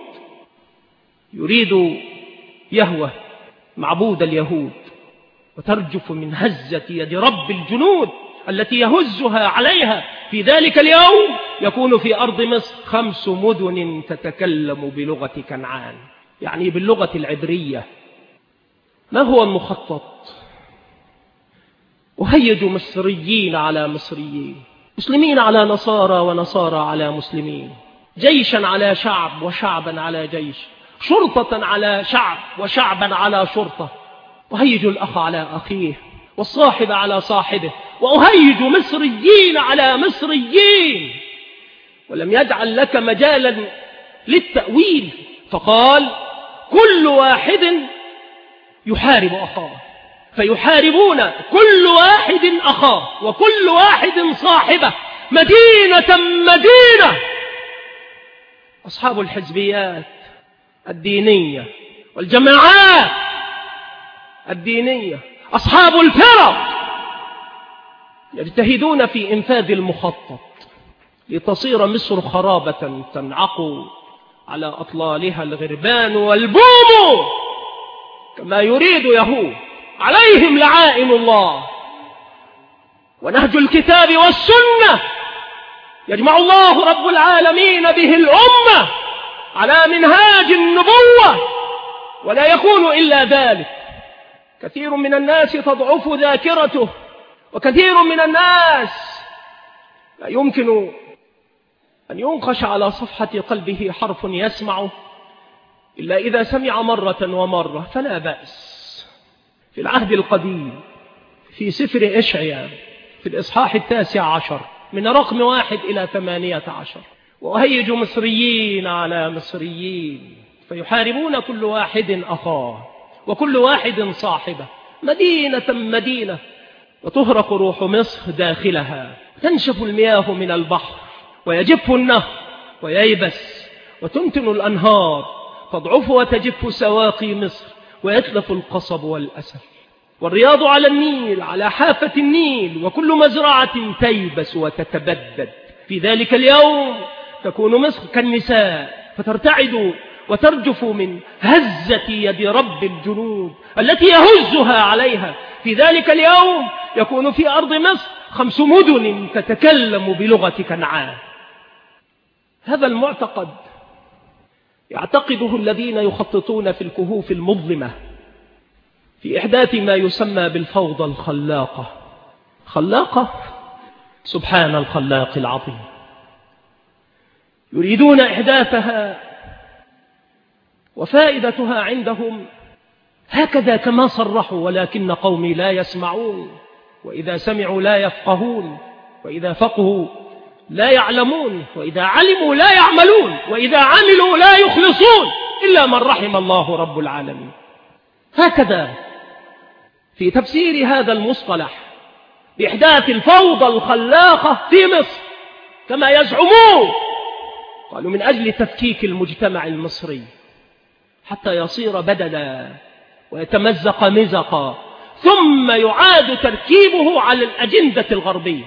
Speaker 1: يريد يهوه معبود اليهود، وترجف من هزة يد رب الجنود التي يهزها عليها في ذلك اليوم يكون في أرض مصر خمس مدن تتكلم بلغة كنعان، يعني باللغة العبرية. ما هو المخطط؟ أهيج مصريين على مصريين، مسلمين على نصارى ونصارى على مسلمين، جيشا على شعب وشعبا على جيش، شرطة على شعب وشعبا على شرطة. أهيج الأخ على أخيه والصاحب على صاحبه، وأهيج مصريين على مصريين، ولم يجعل لك مجالا للتأويل، فقال كل واحد يحارب أخاه، فيحاربون كل واحد أخاه وكل واحد صاحبه، مدينة مدينة. أصحاب الحزبيات الدينية والجماعات الدينية، أصحاب الفرق، يجتهدون في إنفاذ المخطط لتصير مصر خرابة تنعق على أطلالها الغربان والبوم كما يريد يهود، عليهم لعائن الله. ونهج الكتاب والسنة يجمع الله رب العالمين به الأمة على منهاج النبوة، ولا يكون إلا ذلك. كثير من الناس تضعف ذاكرته، وكثير من الناس لا يمكن أن ينقش على صفحة قلبه حرف يسمعه إلا إذا سمع مرة ومرة، فلا بأس. في العهد القديم في سفر إشعياء في الإصحاح التاسع عشر من رقم واحد إلى ثمانية عشر: وأهيج مصريين على مصريين فيحاربون كل واحد أخاه وكل واحد صاحبه، مدينة مدينة، وتهرق روح مصر داخلها، تنشف المياه من البحر ويجف النهر وييبس، وتنتن الأنهار تضعف وتجف سواقي مصر، ويتلف القصب والأسل، والرياض على النيل على حافة النيل، وكل مزرعة تيبس وتتبدد. في ذلك اليوم تكون مصر كالنساء فترتعد وترجف من هزة يد رب الجنود التي يهزها عليها. في ذلك اليوم يكون في أرض مصر خمس مدن تتكلم بلغة كنعان. هذا المعتقد يعتقده الذين يخططون في الكهوف المظلمة في إحداث ما يسمى بالفوضى الخلاقة. خلاقة، سبحان الخلاق العظيم. يريدون إحداثها، وفائدتها عندهم هكذا كما صرحوا: ولكن قومي لا يسمعون، وإذا سمعوا لا يفقهون، وإذا فقهوا لا يعلمون، وإذا علموا لا يعملون، وإذا عملوا لا يخلصون إلا من رحم الله رب العالمين. هكذا في تفسير هذا المصطلح بإحداث الفوضى الخلاقة في مصر كما يزعمون. قالوا من أجل تفكيك المجتمع المصري حتى يصير بدلا ويتمزق مزقا، ثم يعاد تركيبه على الأجندة الغربية.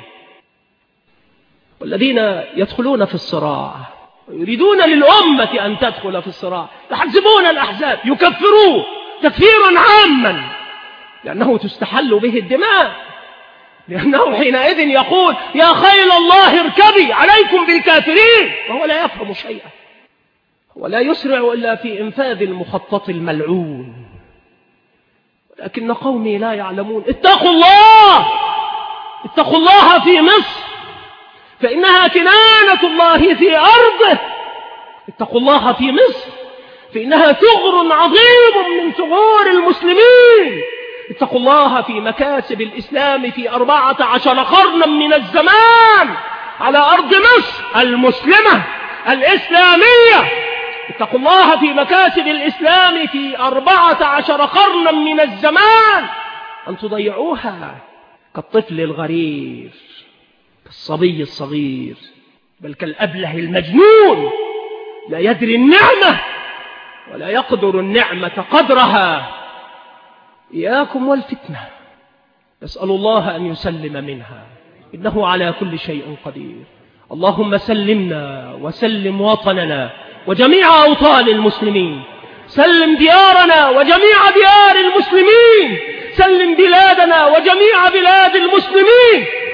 Speaker 1: والذين يدخلون في الصراع ويريدون للأمة أن تدخل في الصراع يحزبون الأحزاب، يكفروه تكفيرا عاما، لأنه تستحل به الدماء، لأنه حينئذ يقول: يا خيل الله اركبي عليكم بالكافرين، وهو لا يفهم شيئا، ولا يسرع إلا في إنفاذ المخطط الملعون. ولكن قومي لا يعلمون. اتقوا الله، اتقوا الله في مصر، فإنها كنانة الله في أرضه. اتقوا الله في مصر، فإنها ثغر عظيم من ثغور المسلمين. اتقوا الله في مكاسب الإسلام في أربعة عشر قرنا من الزمان على أرض مصر المسلمة الإسلامية. اتقوا الله في مكاسب الإسلام في أربعة عشر قرنا من الزمان، أن تضيعوها كالطفل الغرير، كالصبي الصغير، بل كالأبله المجنون، لا يدري النعمة ولا يقدر النعمة قدرها. إياكم والفتنة، نسأل الله أن يسلم منها، إنه على كل شيء قدير. اللهم سلمنا وسلم وطننا وجميع أوطان المسلمين، سلم ديارنا وجميع ديار المسلمين، سلم بلادنا وجميع بلاد المسلمين،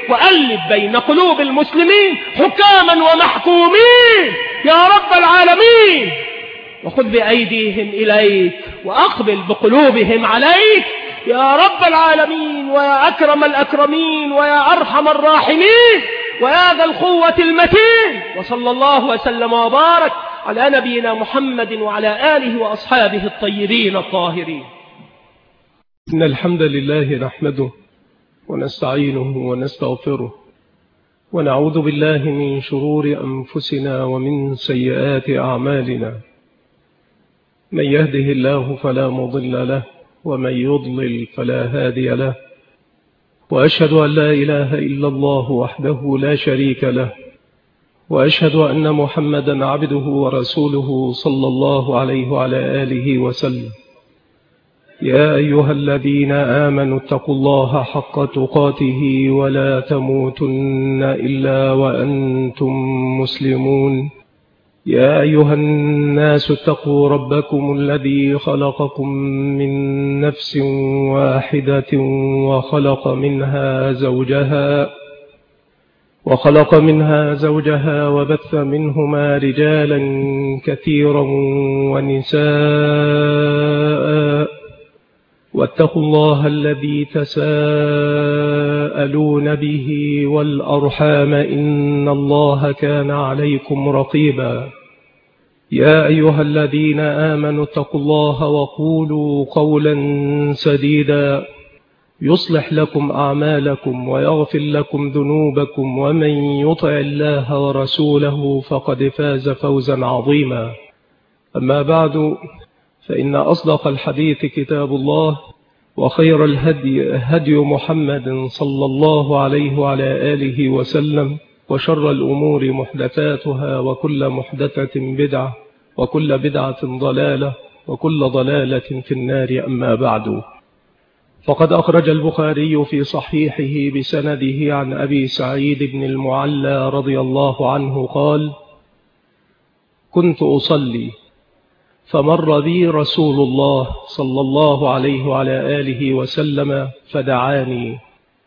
Speaker 1: وألف بين قلوب المسلمين حكاما ومحكومين يا رب العالمين، وخذ بأيديهم إليك وأقبل بقلوبهم عليك يا رب العالمين، ويا أكرم الأكرمين ويا أرحم الراحمين ويا ذا القوة المتين. وصلى الله وسلم وبارك على نبينا محمد وعلى آله وأصحابه الطيبين الطاهرين.
Speaker 2: إن الحمد لله نحمده ونستعينه ونستغفره ونعوذ بالله من شرور أنفسنا ومن سيئات أعمالنا، من يهده الله فلا مضل له ومن يضلل فلا هادي له، وأشهد أن لا إله إلا الله وحده لا شريك له، وأشهد أن محمدا عبده ورسوله صلى الله عليه وعلى آله وسلم. يا أيها الذين آمنوا اتقوا الله حق تقاته ولا تموتن إلا وأنتم مسلمون. يا أيها الناس اتقوا ربكم الذي خلقكم من نفس واحدة وخلق منها زوجها وخلق منها زوجها وبث منهما رجالا كثيرا ونساء، واتقوا الله الذي تساءلون به والأرحام إن الله كان عليكم رقيبا. يا أيها الذين آمنوا اتقوا الله وقولوا قولا سديدا يصلح لكم أعمالكم ويغفر لكم ذنوبكم، ومن يطع الله ورسوله فقد فاز فوزا عظيما. أما بعد، فإن أصدق الحديث كتاب الله، وخير الهدي هدي محمد صلى الله عليه وعلى آله وسلم، وشر الأمور محدثاتها، وكل محدثة بدعة، وكل بدعة ضلالة، وكل ضلالة في النار. أما بعد، فقد أخرج البخاري في صحيحه بسنده عن أبي سعيد بن المعلى رضي الله عنه قال: كنت أصلي فمر بي رسول الله صلى الله عليه وعلى آله وسلم فدعاني،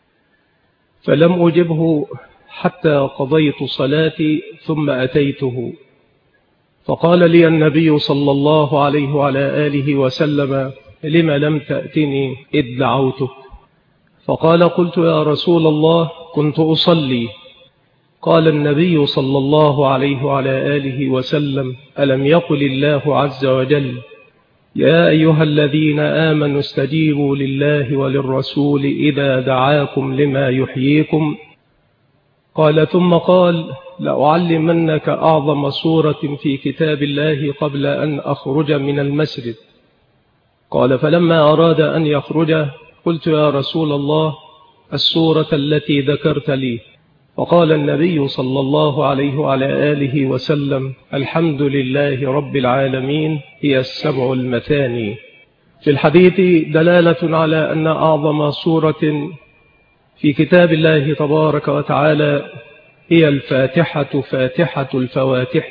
Speaker 2: فلم أجبه حتى قضيت صلاتي ثم أتيته، فقال لي النبي صلى الله عليه وعلى آله وسلم: لم لم تأتني إذ دعوتك؟ فقال: قلت يا رسول الله كنت أصلي. قال النبي صلى الله عليه وعلى آله وسلم: ألم يقل الله عز وجل: يا أيها الذين آمنوا استجيبوا لله وللرسول إذا دعاكم لما يحييكم؟ قال ثم قال: لأعلمنك أعظم سورة في كتاب الله قبل أن أخرج من المسجد. قال فلما أراد أن يخرج قلت يا رسول الله السورة التي ذكرت لي. فقال النبي صلى الله عليه وعلى آله وسلم: الحمد لله رب العالمين، هي السبع المثاني. في الحديث دلالة على أن أعظم سورة في كتاب الله تبارك وتعالى هي الفاتحة، فاتحة الفواتح.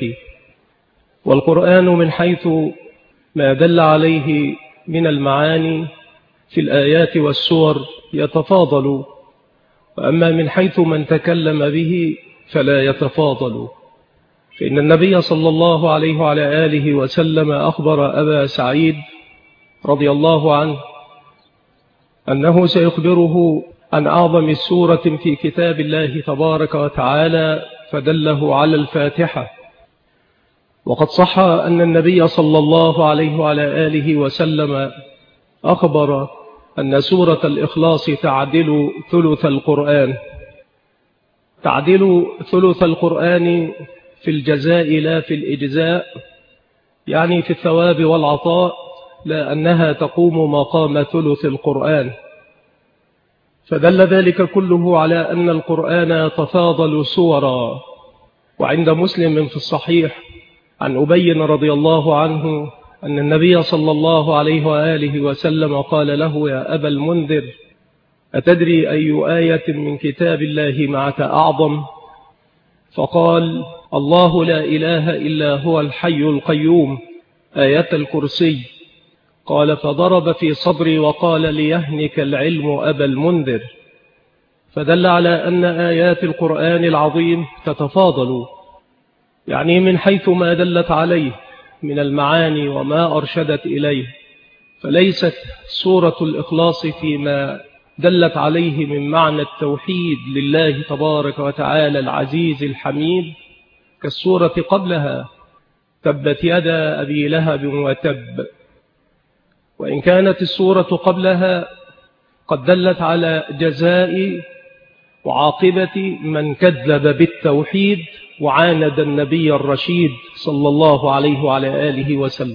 Speaker 2: والقرآن من حيث ما دل عليه من المعاني في الآيات والسور يتفاضل، وأما من حيث من تكلم به فلا يتفاضل. فإن النبي صلى الله عليه وعلى آله وسلم أخبر أبا سعيد رضي الله عنه أنه سيخبره عن أعظم سورة في كتاب الله تبارك وتعالى، فدله على الفاتحة. وقد صح أن النبي صلى الله عليه وعلى آله وسلم أخبر أن سورة الإخلاص تعدل ثلث القرآن، تعدل ثلث القرآن في الجزاء لا في الإجزاء، يعني في الثواب والعطاء، لا أنها تقوم مقام ثلث القرآن. فدل ذلك كله على أن القرآن يتفاضل سورا. وعند مسلم في الصحيح عن أبي رضي الله عنه أن النبي صلى الله عليه وآله وسلم قال له: يا أبا المنذر، أتدري أي آية من كتاب الله معك أعظم؟ فقال: الله لا إله إلا هو الحي القيوم، آية الكرسي. قال: فضرب في صدري وقال: ليهنك العلم أبا المنذر.
Speaker 1: فدل على أن آيات القرآن العظيم تتفاضل، يعني من حيث ما دلت عليه من المعاني وما أرشدت إليه، فليست سورة الإخلاص فيما دلت عليه من معنى التوحيد لله تبارك وتعالى العزيز الحميد كالسورة قبلها تبت يدا أبي لهب وتب، وإن كانت السورة قبلها قد دلت على جزاء وعاقبة من كذب بالتوحيد وعاند النبي الرشيد صلى الله عليه وعلى آله وسلم.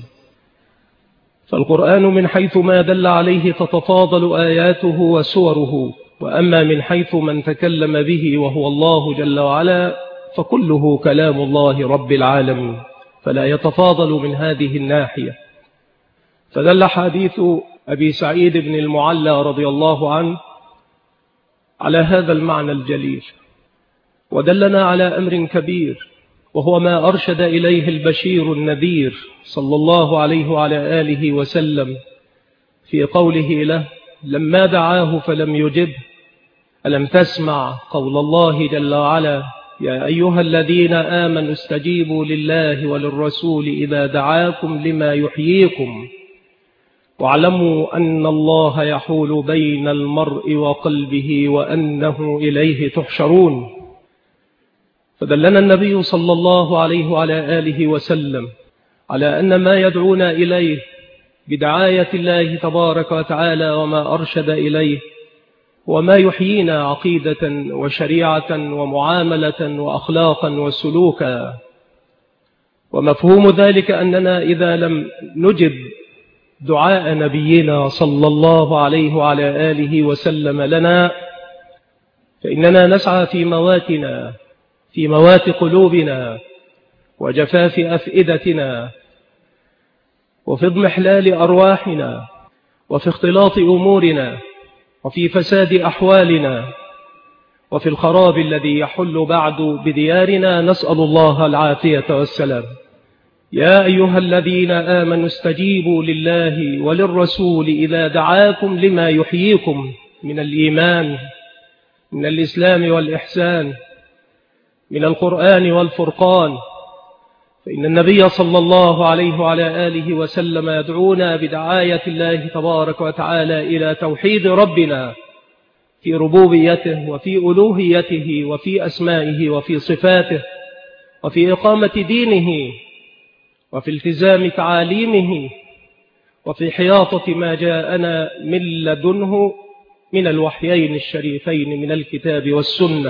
Speaker 1: فالقرآن من حيث ما دل عليه تتفاضل آياته وسوره، وأما من حيث من تكلم به وهو الله جل وعلا فكله كلام الله رب العالمين، فلا يتفاضل من هذه الناحية. فدل حديث أبي سعيد بن المعلى رضي الله عنه على هذا المعنى الجليل، ودلنا على أمر كبير، وهو ما أرشد إليه البشير النذير صلى الله عليه وعلى آله وسلم في قوله له لما دعاه فلم يجب: ألم تسمع قول الله جل وعلا: يا أيها الذين آمنوا استجيبوا لله وللرسول إذا دعاكم لما يحييكم واعلموا أن الله يحول بين المرء وقلبه وأنه إليه تحشرون. فدلنا النبي صلى الله عليه وعلى آله وسلم على أن ما يدعونا إليه بدعاية الله تبارك وتعالى وما أرشد إليه وما يحيينا عقيدة وشريعة ومعاملة وأخلاقا وسلوكا. ومفهوم ذلك أننا إذا لم نجب دعاء نبينا صلى الله عليه وعلى آله وسلم لنا فإننا نسعى في مواتنا في موات قلوبنا وجفاف أفئدتنا وفي اضمحلال أرواحنا وفي اختلاط أمورنا وفي فساد أحوالنا وفي الخراب الذي يحل بعد بديارنا، نسأل الله العافية والسلام. يا أيها الذين آمنوا استجيبوا لله وللرسول إذا دعاكم لما يحييكم من الإيمان، من الإسلام والإحسان، من القرآن والفرقان. فإن النبي صلى الله عليه وعلى آله وسلم يدعونا بدعاية الله تبارك وتعالى إلى توحيد ربنا في ربوبيته وفي ألوهيته وفي أسمائه وفي صفاته وفي إقامة دينه وفي التزام تعاليمه وفي حياطة ما جاءنا من لدنه من الوحيين الشريفين من الكتاب والسنة.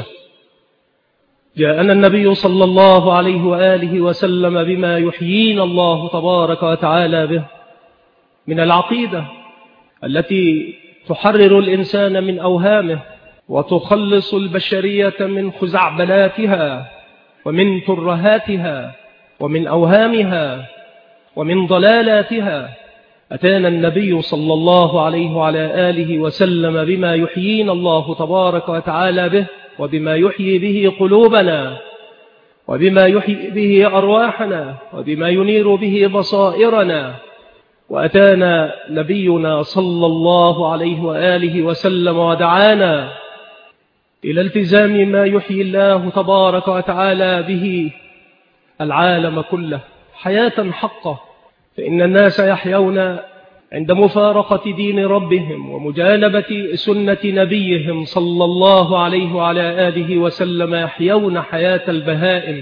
Speaker 1: جاءنا النبي صلى الله عليه وآله وسلم بما يحيينا الله تبارك وتعالى به من العقيدة التي تحرر الإنسان من أوهامه وتخلص البشرية من خزعبلاتها ومن ترهاتها ومن أوهامها ومن ضلالاتها. أتانا النبي صلى الله عليه وعلى آله وسلم بما يحيينا الله تبارك وتعالى به وبما يحيي به قلوبنا وبما يحيي به أرواحنا وبما ينير به بصائرنا. وأتانا نبينا صلى الله عليه وآله وسلم ودعانا إلى التزام ما يحيي الله تبارك وتعالى به العالم كله حياة حقة. فإن الناس يحيون عند مفارقة دين ربهم ومجانبة سنة نبيهم صلى الله عليه وعلى آله وسلم يحيون حياة البهائم،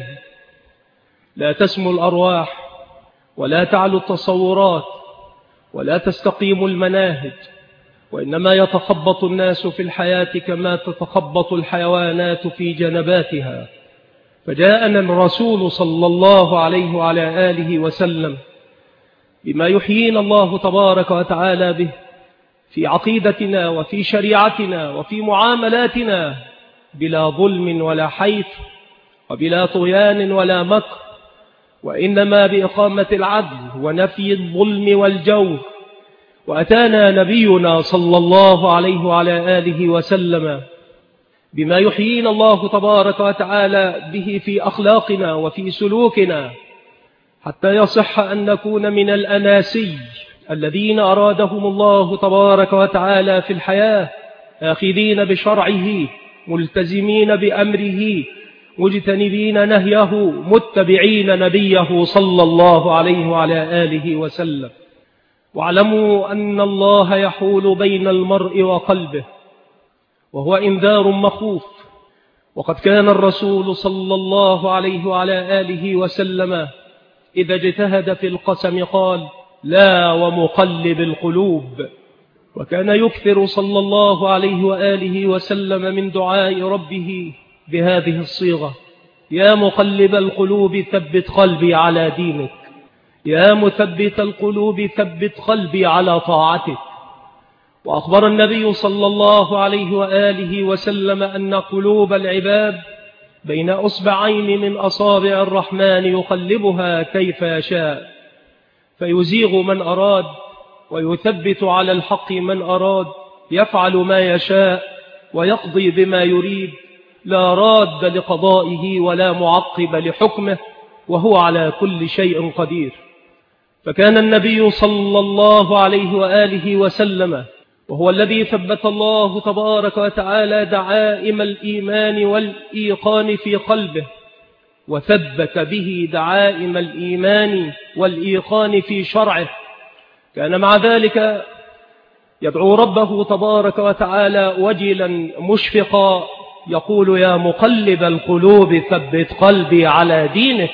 Speaker 1: لا تسمو الأرواح ولا تعلو التصورات ولا تستقيم المناهج، وإنما يتخبط الناس في الحياة كما تتخبط الحيوانات في جنباتها. فجاءنا الرسول صلى الله عليه وعلى آله وسلم بما يحيينا الله تبارك وتعالى به في عقيدتنا وفي شريعتنا وفي معاملاتنا بلا ظلم ولا حيف وبلا طغيان ولا مكر، وإنما بإقامة العدل ونفي الظلم والجور. وأتانا نبينا صلى الله عليه وعلى آله وسلم بما يحيينا الله تبارك وتعالى به في أخلاقنا وفي سلوكنا حتى يصح أن نكون من الأناسي الذين أرادهم الله تبارك وتعالى في الحياة آخذين بشرعه ملتزمين بأمره مجتنبين نهيه متبعين نبيه صلى الله عليه وعلى آله وسلم. واعلموا أن الله يحول بين المرء وقلبه، وهو إنذار مخوف. وقد كان الرسول صلى الله عليه وعلى آله وسلم إذا اجتهد في القسم قال: لا ومقلب القلوب. وكان يكثر صلى الله عليه وآله وسلم من دعاء ربه بهذه الصيغة: يا مقلب القلوب ثبت قلبي على دينك، يا مثبت القلوب ثبت قلبي على طاعتك. وأخبر النبي صلى الله عليه وآله وسلم أن قلوب العباد بين أصبعين من أصابع الرحمن يقلبها كيف يشاء، فيزيغ من أراد ويثبت على الحق من أراد، يفعل ما يشاء ويقضي بما يريد، لا راد لقضائه ولا معقب لحكمه، وهو على كل شيء قدير. فكان النبي صلى الله عليه وآله وسلم وهو الذي ثبت الله تبارك وتعالى دعائم الإيمان والإيقان في قلبه، وثبت به دعائم الإيمان والإيقان في شرعه. كان مع ذلك يدعو ربه تبارك وتعالى وجلا مشفقا يقول: يا مقلب القلوب ثبت قلبي على دينك.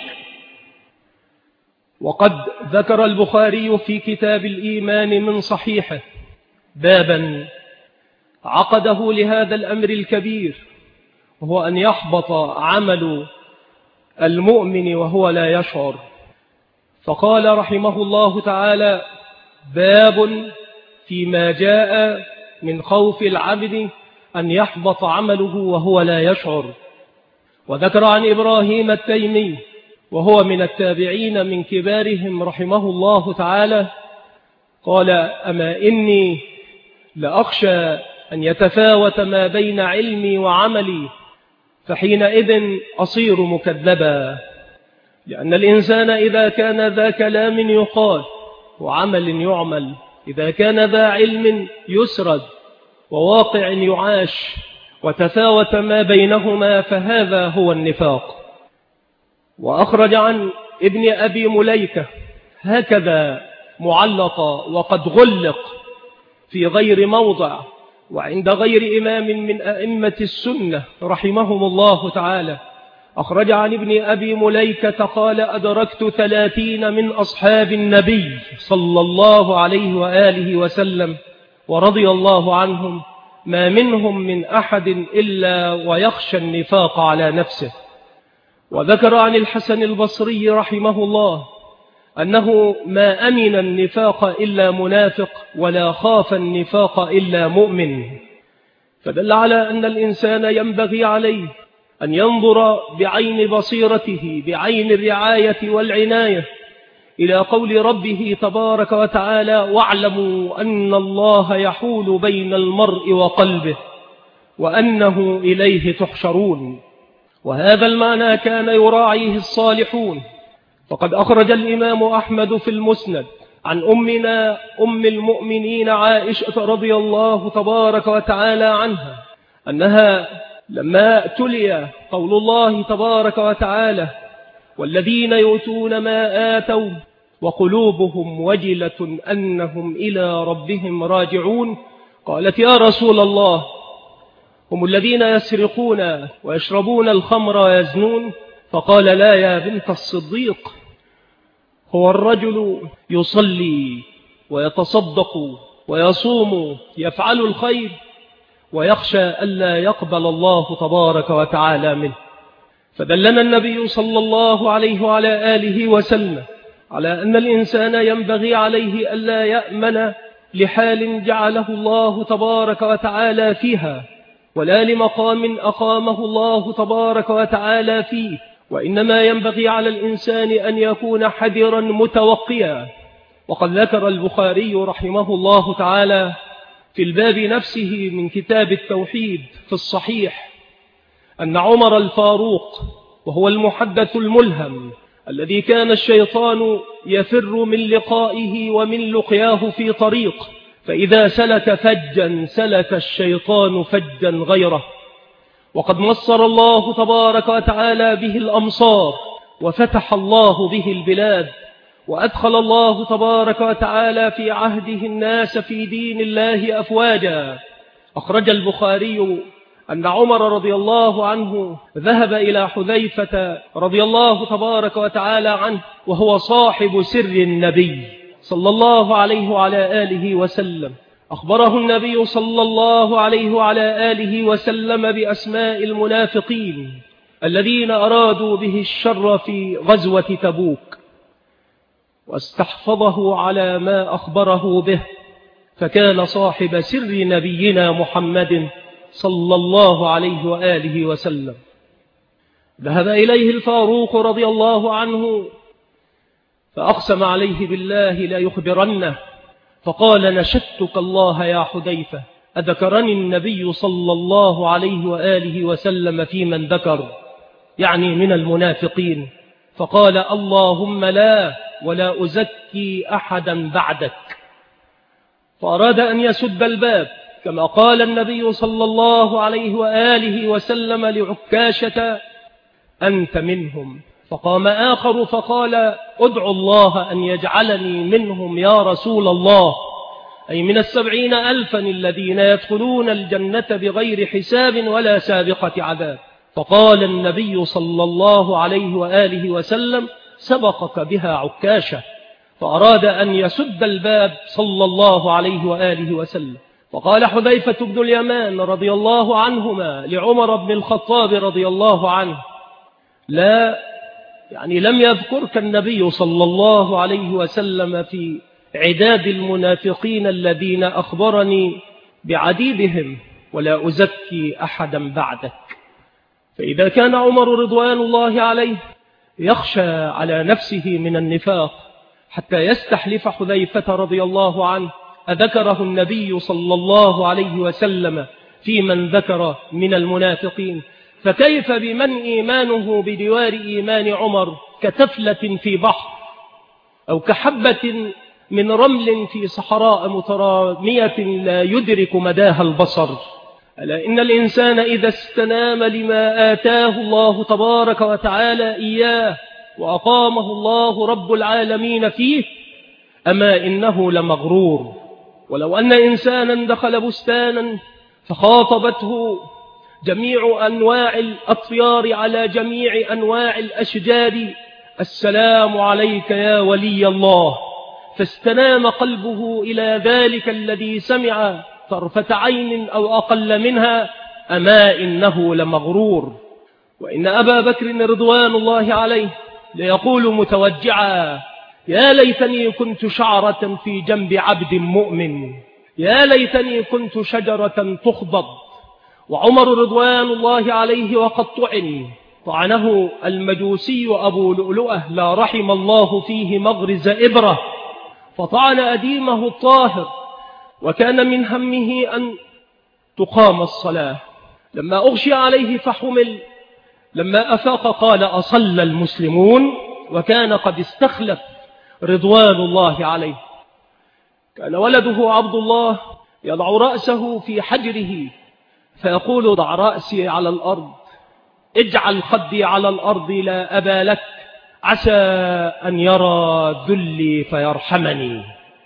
Speaker 1: وقد ذكر البخاري في كتاب الإيمان من صحيحه بابا عقده لهذا الأمر الكبير، وهو أن يحبط عمل المؤمن وهو لا يشعر. فقال رحمه الله تعالى: باب فيما جاء من خوف العبد أن يحبط عمله وهو لا يشعر. وذكر عن إبراهيم التيمي وهو من التابعين من كبارهم رحمه الله تعالى قال: أما إني لأخشى أن يتفاوت ما بين علمي وعملي، فحينئذ أصير مكذبا. لأن الإنسان إذا كان ذا كلام يقال وعمل يعمل، إذا كان ذا علم يسرد وواقع يعاش، وتفاوت ما بينهما، فهذا هو النفاق. وأخرج عن ابن أبي مليكة هكذا معلقا وقد غلق في غير موضع وعند غير إمام من أئمة السنة رحمهم الله تعالى. أخرج عن ابن أبي مليكة قال: أدركت ثلاثين من أصحاب النبي صلى الله عليه وآله وسلم ورضي الله عنهم، ما منهم من أحد إلا ويخشى النفاق على نفسه. وذكر عن الحسن البصري رحمه الله أنه ما أمن النفاق إلا منافق، ولا خاف النفاق إلا مؤمن. فدل على أن الإنسان ينبغي عليه أن ينظر بعين بصيرته، بعين الرعاية والعناية، إلى قول ربه تبارك وتعالى: واعلموا أن الله يحول بين المرء وقلبه وأنه إليه تحشرون. وهذا المعنى كان يراعيه الصالحون. فقد أخرج الإمام أحمد في المسند عن أمنا أم المؤمنين عائشة رضي الله تبارك وتعالى عنها أنها لما تلي قول الله تبارك وتعالى: والذين يؤتون ما آتوا وقلوبهم وجلة أنهم إلى ربهم راجعون، قالت: يا رسول الله، هم الذين يسرقون ويشربون الخمر ويزنون؟ فقال: لا يا بنت الصديق، هو الرجل يصلي ويتصدق ويصوم، يفعل الخير ويخشى ألا يقبل الله تبارك وتعالى منه. فدلنا النبي صلى الله عليه وعلى آله وسلم على أن الإنسان ينبغي عليه ألا يأمن لحال جعله الله تبارك وتعالى فيها، ولا لمقام أقامه الله تبارك وتعالى فيه، وإنما ينبغي على الإنسان أن يكون حذرا متوقيا. وقد ذكر البخاري رحمه الله تعالى في الباب نفسه من كتاب التوحيد في الصحيح أن عمر الفاروق، وهو المحدث الملهم الذي كان الشيطان يفر من لقائه ومن لقياه في طريق، فإذا سلك فجا سلك الشيطان فجا غيره. وقد نصر الله تبارك وتعالى به الأمصار، وفتح الله به البلاد، وأدخل الله تبارك وتعالى في عهده الناس في دين الله أفواجا. أخرج البخاري أن عمر رضي الله عنه ذهب إلى حذيفة رضي الله تبارك وتعالى عنه وهو صاحب سر النبي صلى الله عليه وعلى آله وسلم. أخبره النبي صلى الله عليه وعلى آله وسلم بأسماء المنافقين الذين أرادوا به الشر في غزوة تبوك، واستحفظه على ما أخبره به، فكان صاحب سر نبينا محمد صلى الله عليه وآله وسلم. ذهب إليه الفاروق رضي الله عنه فأقسم عليه بالله لا يخبرنه، فقال: نشدتك الله يا حذيفة، أذكرني النبي صلى الله عليه وآله وسلم في من ذكر، يعني من المنافقين؟ فقال: اللهم لا، ولا أزكي أحدا بعدك. فأراد أن يسد الباب، كما قال النبي صلى الله عليه وآله وسلم لعكاشة: أنت منهم. فقام آخر فقال: أدعو الله أن يجعلني منهم يا رسول الله، أي من السبعين ألفا الذين يدخلون الجنة بغير حساب ولا سابقة عذاب. فقال النبي صلى الله عليه وآله وسلم: سبقك بها عكاشة. فأراد أن يسد الباب صلى الله عليه وآله وسلم. فقال حذيفة بن اليمان رضي الله عنهما لعمر بن الخطاب رضي الله عنه: لا، يعني لم يذكرك النبي صلى الله عليه وسلم في عداد المنافقين الذين أخبرني بعديدهم، ولا أزكي أحدا بعدك. فإذا كان عمر رضوان الله عليه يخشى على نفسه من النفاق حتى يستحلف حذيفة رضي الله عنه أذكره النبي صلى الله عليه وسلم في من ذكر من المنافقين، فكيف بمن إيمانه بدوار إيمان عمر كتفلة في بحر، أو كحبة من رمل في صحراء مترامية لا يدرك مداها البصر؟ ألا إن الإنسان إذا استنام لما آتاه الله تبارك وتعالى إياه وأقامه الله رب العالمين فيه، أما إنه لمغرور. ولو أن إنسانا دخل بستانا فخاطبته جميع أنواع الأطيار على جميع أنواع الأشجار: السلام عليك يا ولي الله، فاستنام قلبه إلى ذلك الذي سمع طرفة عين أو أقل منها، أما إنه لمغرور. وإن أبا بكر رضوان الله عليه ليقول متوجعا: يا ليتني كنت شعرة في جنب عبد مؤمن، يا ليتني كنت شجرة تخضب. وعمر رضوان الله عليه وقد طعن طعنه المجوسي أبو لؤلؤة لا رحم الله فيه مغرز إبرة، فطعن أديمه الطاهر، وكان من همه أن تقام الصلاة. لما أغشي عليه فحمل، لما أفاق قال: أصلى المسلمون؟ وكان قد استخلف رضوان الله عليه. كان ولده عبد الله يضع رأسه في حجره فيقول: ضع رأسي على الأرض، اجعل خدي على الأرض لا أبا لك، عسى أن يرى ذلي فيرحمني.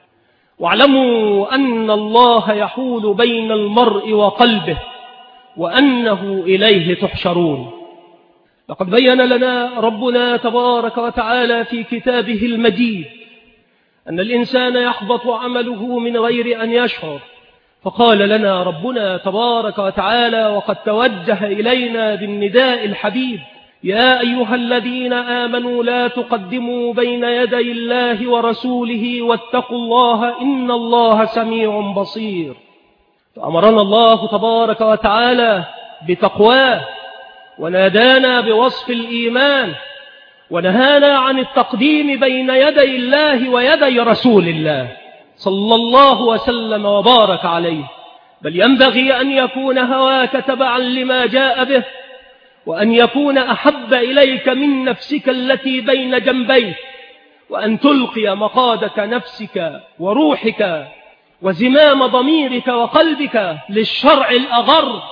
Speaker 1: واعلموا أن الله يحول بين المرء وقلبه، وأنه إليه تحشرون. لقد بين لنا ربنا تبارك وتعالى في كتابه المجيد أن الإنسان يحبط عمله من غير أن يشعر، فقال لنا ربنا تبارك وتعالى وقد توجه إلينا بالنداء الحبيب: يا أيها الذين آمنوا لا تقدموا بين يدي الله ورسوله واتقوا الله إن الله سميع بصير. فأمرنا الله تبارك وتعالى بتقواه، ونادانا بوصف الإيمان، ونهانا عن التقديم بين يدي الله ويدي رسول الله صلى الله وسلم وبارك عليه. بل ينبغي أن يكون هواك تبعا لما جاء به، وأن يكون أحب إليك من نفسك التي بين جنبيك، وأن تلقي مقادة نفسك وروحك وزمام ضميرك وقلبك للشرع الأغر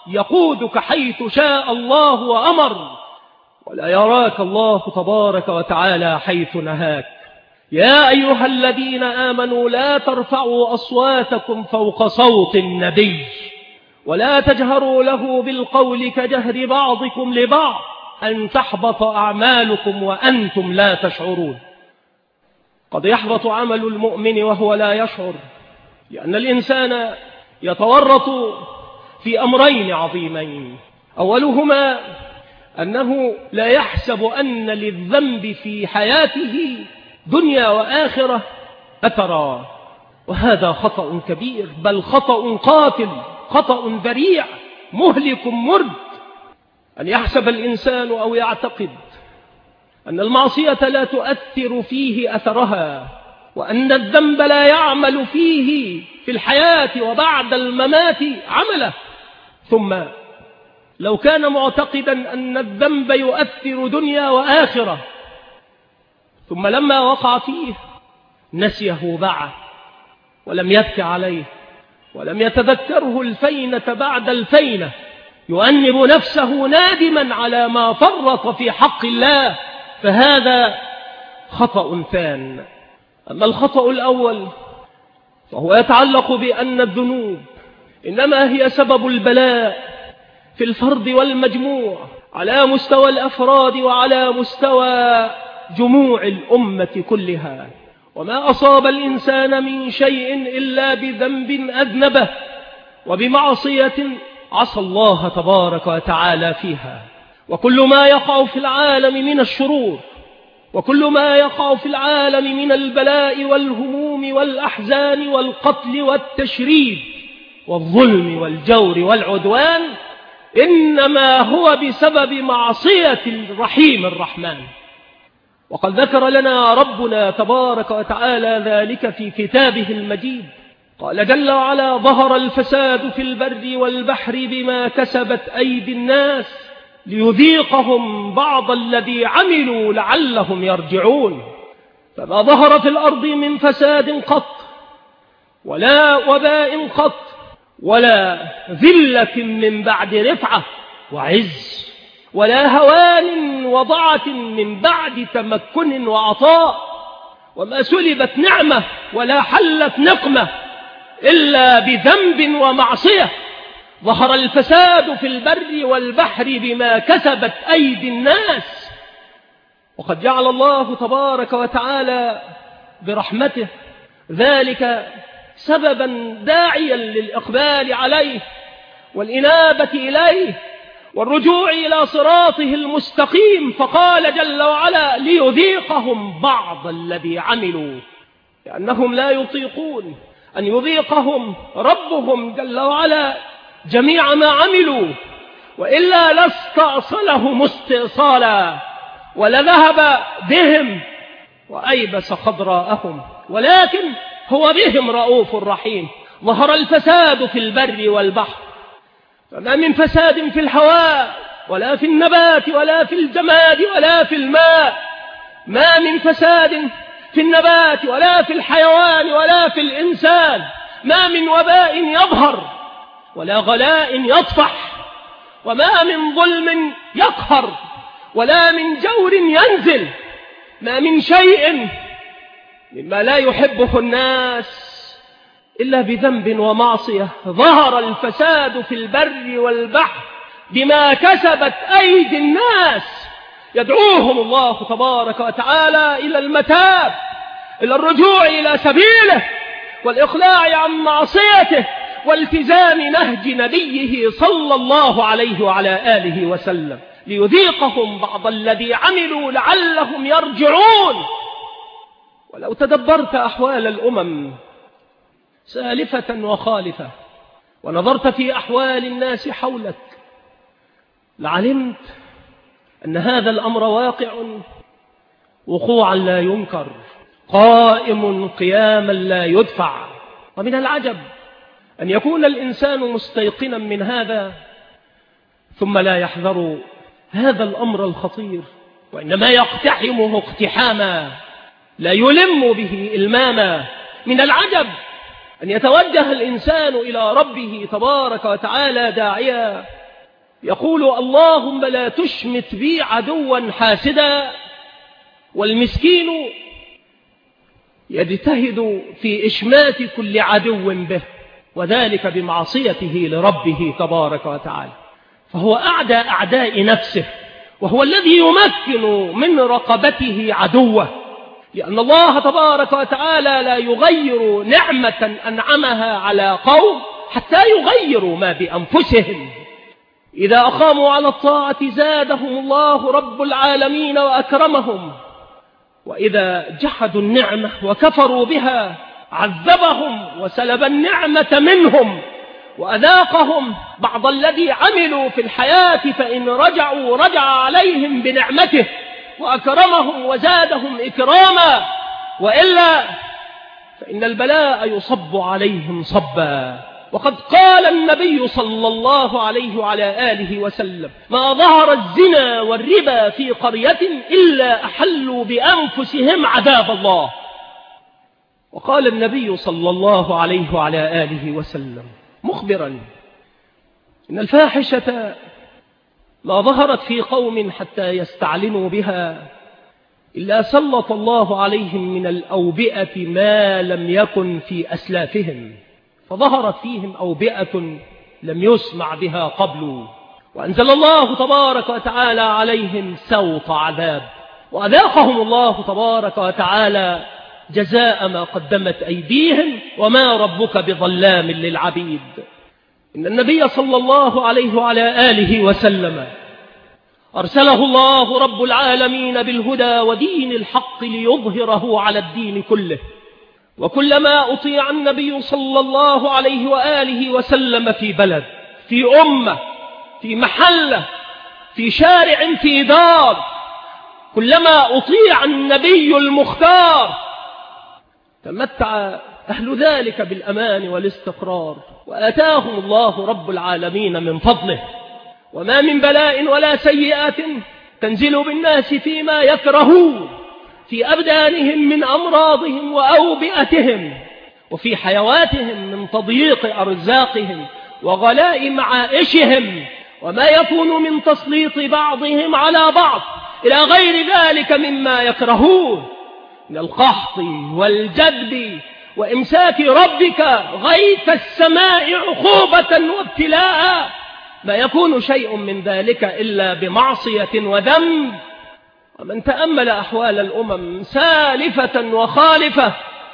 Speaker 1: يقودك حيث شاء الله وأمر، ولا يراك الله تبارك وتعالى حيث نهاك. يا أيها الذين آمنوا لا ترفعوا أصواتكم فوق صوت النبي ولا تجهروا له بالقول كجهر بعضكم لبعض أن تحبط أعمالكم وأنتم لا تشعرون. قد يحبط عمل المؤمن وهو لا يشعر، لأن الإنسان يتورط في أمرين عظيمين. أولهما أنه لا يحسب أن للذنب في حياته دنيا وآخرة أثرا، وهذا خطأ كبير، بل خطأ قاتل، خطأ ذريع مهلك مرد. أن يحسب الإنسان أو يعتقد أن المعصية لا تؤثر فيه أثرها، وأن الذنب لا يعمل فيه في الحياة وبعد الممات عمله. ثم لو كان معتقدا أن الذنب يؤثر دنيا وآخرة، ثم لما وقع فيه نسيه بعد ولم يبكي عليه ولم يتذكره الفينة بعد الفينة، يؤنب نفسه نادما على ما فرط في حق الله، فهذا خطأ ثان. أما الخطأ الأول فهو يتعلق بأن الذنوب إنما هي سبب البلاء في الفرد والمجموع على مستوى الأفراد وعلى مستوى جموع الأمة كلها. وما أصاب الإنسان من شيء إلا بذنب أذنبه وبمعصية عصى الله تبارك وتعالى فيها. وكل ما يقع في العالم من الشرور وكل ما يقع في العالم من البلاء والهموم والأحزان والقتل والتشريد والظلم والجور والعدوان إنما هو بسبب معصية الرحيم الرحمن. وقد ذكر لنا ربنا تبارك وتعالى ذلك في كتابه المجيد. قال جل وعلا: ظهر الفساد في البر والبحر بما كسبت أيدي الناس ليذيقهم بعض الذي عملوا لعلهم يرجعون. فما ظهر في الأرض من فساد قط، ولا وباء قط، ولا ذلة من بعد رفعة وعز، ولا هوان وضعة من بعد تمكن وعطاء، وما سلبت نعمة ولا حلت نقمة إلا بذنب ومعصية. ظهر الفساد في البر والبحر بما كسبت أيدي الناس. وقد جعل الله تبارك وتعالى برحمته ذلك سببا داعيا للإقبال عليه والإنابة إليه والرجوع إلى صراطه المستقيم، فقال جل وعلا: ليذيقهم بعض الذي عملوا، لأنهم لا يطيقون أن يذيقهم ربهم جل وعلا جميع ما عملوا، وإلا لاستأصلهم استئصالا ولذهب بهم وأيبس خضراءهم، ولكن هو بهم رؤوف رحيم. ظهر الفساد في البر والبحر، فما من فساد في الهواء ولا في النبات ولا في الجماد ولا في الماء، ما من فساد في النبات ولا في الحيوان ولا في الإنسان، ما من وباء يظهر ولا غلاء يطفح، وما من ظلم يقهر ولا من جور ينزل، ما من شيء مما لا يحبه الناس إلا بذنب ومعصية. ظهر الفساد في البر والبحر بما كسبت أيدي الناس، يدعوهم الله تبارك وتعالى إلى المتاب، إلى الرجوع إلى سبيله والإقلاع عن معصيته والتزام نهج نبيه صلى الله عليه وعلى آله وسلم، ليذيقهم بعض الذي عملوا لعلهم يرجعون. ولو تدبرت أحوال الأمم سالفة وخالفة ونظرت في أحوال الناس حولك لعلمت أن هذا الأمر واقع وقوعا لا ينكر، قائم قياما لا يدفع. ومن العجب أن يكون الإنسان مستيقنا من هذا ثم لا يحذر هذا الأمر الخطير، وإنما يقتحمه اقتحاما لا يلم به إلماما. من العجب أن يتوجه الإنسان إلى ربه تبارك وتعالى داعيا يقول اللهم لا تشمت بي عدوا حاسدا، والمسكين يجتهد في إشمات كل عدو به، وذلك بمعصيته لربه تبارك وتعالى. فهو أعدى أعداء نفسه، وهو الذي يمكن من رقبته عدوه، لأن الله تبارك وتعالى لا يغير نعمة أنعمها على قوم حتى يغيروا ما بأنفسهم. إذا أقاموا على الطاعة زادهم الله رب العالمين وأكرمهم، وإذا جحدوا النعمة وكفروا بها عذبهم وسلب النعمة منهم وأذاقهم بعض الذي عملوا في الحياة، فإن رجعوا رجع عليهم بنعمته وأكرمهم وزادهم إكراما، وإلا فإن البلاء يصب عليهم صبا. وقد قال النبي صلى الله عليه وعلى آله وسلم: ما ظهر الزنا والربا في قرية إلا أحلوا بأنفسهم عذاب الله. وقال النبي صلى الله عليه وعلى آله وسلم مخبرا إن الفاحشة ما ظهرت في قوم حتى يستعلنوا بها إلا سلط الله عليهم من الأوبئة ما لم يكن في أسلافهم، فظهرت فيهم أوبئة لم يسمع بها قبل، وأنزل الله تبارك وتعالى عليهم سوط عذاب، وأذاقهم الله تبارك وتعالى جزاء ما قدمت أيديهم، وما ربك بظلام للعبيد. إن النبي صلى الله عليه وعلى آله وسلم أرسله الله رب العالمين بالهدى ودين الحق ليظهره على الدين كله، وكلما أطيع النبي صلى الله عليه وآله وسلم في بلد، في أمة، في محلة، في شارع، في دار، كلما أطيع النبي المختار تمتع أهل ذلك بالأمان والاستقرار، وآتاهم الله رب العالمين من فضله. وما من بلاء ولا سيئات تنزل بالناس فيما يكرهون في أبدانهم من أمراضهم وأوبئتهم، وفي حيواتهم من تضييق أرزاقهم وغلاء معائشهم، وما يكون من تسليط بعضهم على بعض إلى غير ذلك مما يكرهون من القحط والجدب وإمساك ربك غيث السماء عقوبة وابتلاء. ما يكون شيء من ذلك إلا بمعصية وذنب. ومن تأمل أحوال الأمم سالفة وخالفة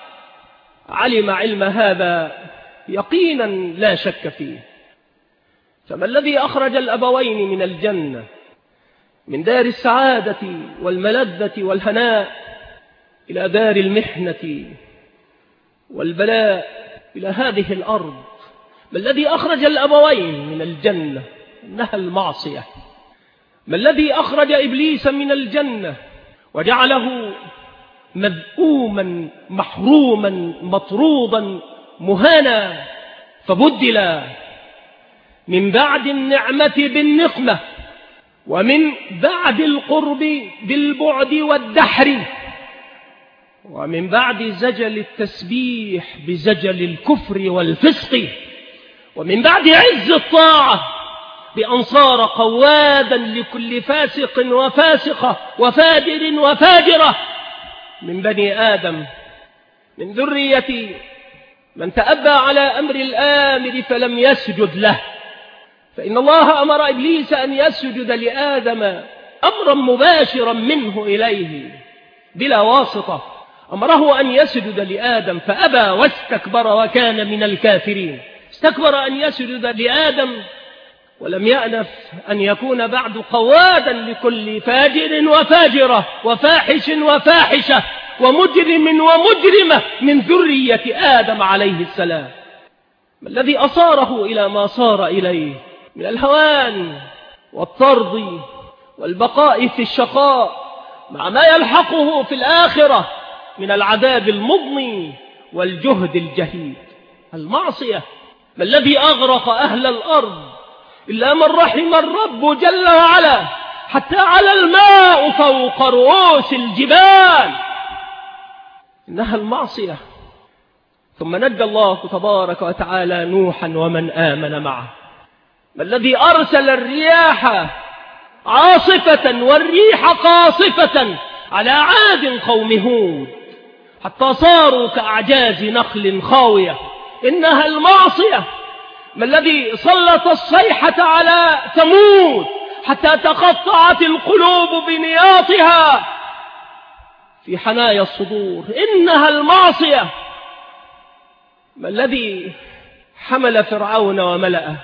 Speaker 1: علم علم هذا يقينا لا شك فيه. فما الذي أخرج الأبوين من الجنة من دار السعادة والملذة والهناء إلى دار المحنة والبلاء، إلى هذه الأرض؟ ما الذي أخرج الأبوين من الجنة؟ إنها المعصية. ما الذي أخرج إبليس من الجنة وجعله مذءوما محروما مطرودا مهانا، فبدل من بعد النعمة بالنقمة، ومن بعد القرب بالبعد والدحر، ومن بعد زجل التسبيح بزجل الكفر والفسق، ومن بعد عز الطاعة بأن صار قوادا لكل فاسق وفاسقة وفاجر وفاجرة من بني آدم، من ذرية من تأبى على أمر الآمر فلم يسجد له. فإن الله أمر إبليس أن يسجد لآدم أمرا مباشرا منه إليه بلا واسطة، أمره أن يسجد لآدم فأبى واستكبر وكان من الكافرين. استكبر أن يسجد لآدم ولم يأنف أن يكون بعد قوادا لكل فاجر وفاجرة وفاحش وفاحشة ومجرم ومجرمة من ذرية آدم عليه السلام. ما الذي أصاره إلى ما صار إليه من الهوان والطرد والبقاء في الشقاء مع ما يلحقه في الآخرة من العذاب المضني والجهد الجهيد؟ المعصية. ما الذي أغرق أهل الأرض إلا من رحم الرب جل وعلا، حتى على الماء فوق رؤوس الجبال؟ إنها المعصية. ثم نجى الله تبارك وتعالى نوحا ومن آمن معه. ما الذي أرسل الرياح عاصفة والريح قاصفة على عاد قوم هود حتى صاروا كأعجاز نخل خاوية؟ إنها المعصية. ما الذي سلط الصيحة على ثمود حتى تقطعت القلوب بنياطها في حنايا الصدور؟ إنها المعصية. ما الذي حمل فرعون وملأه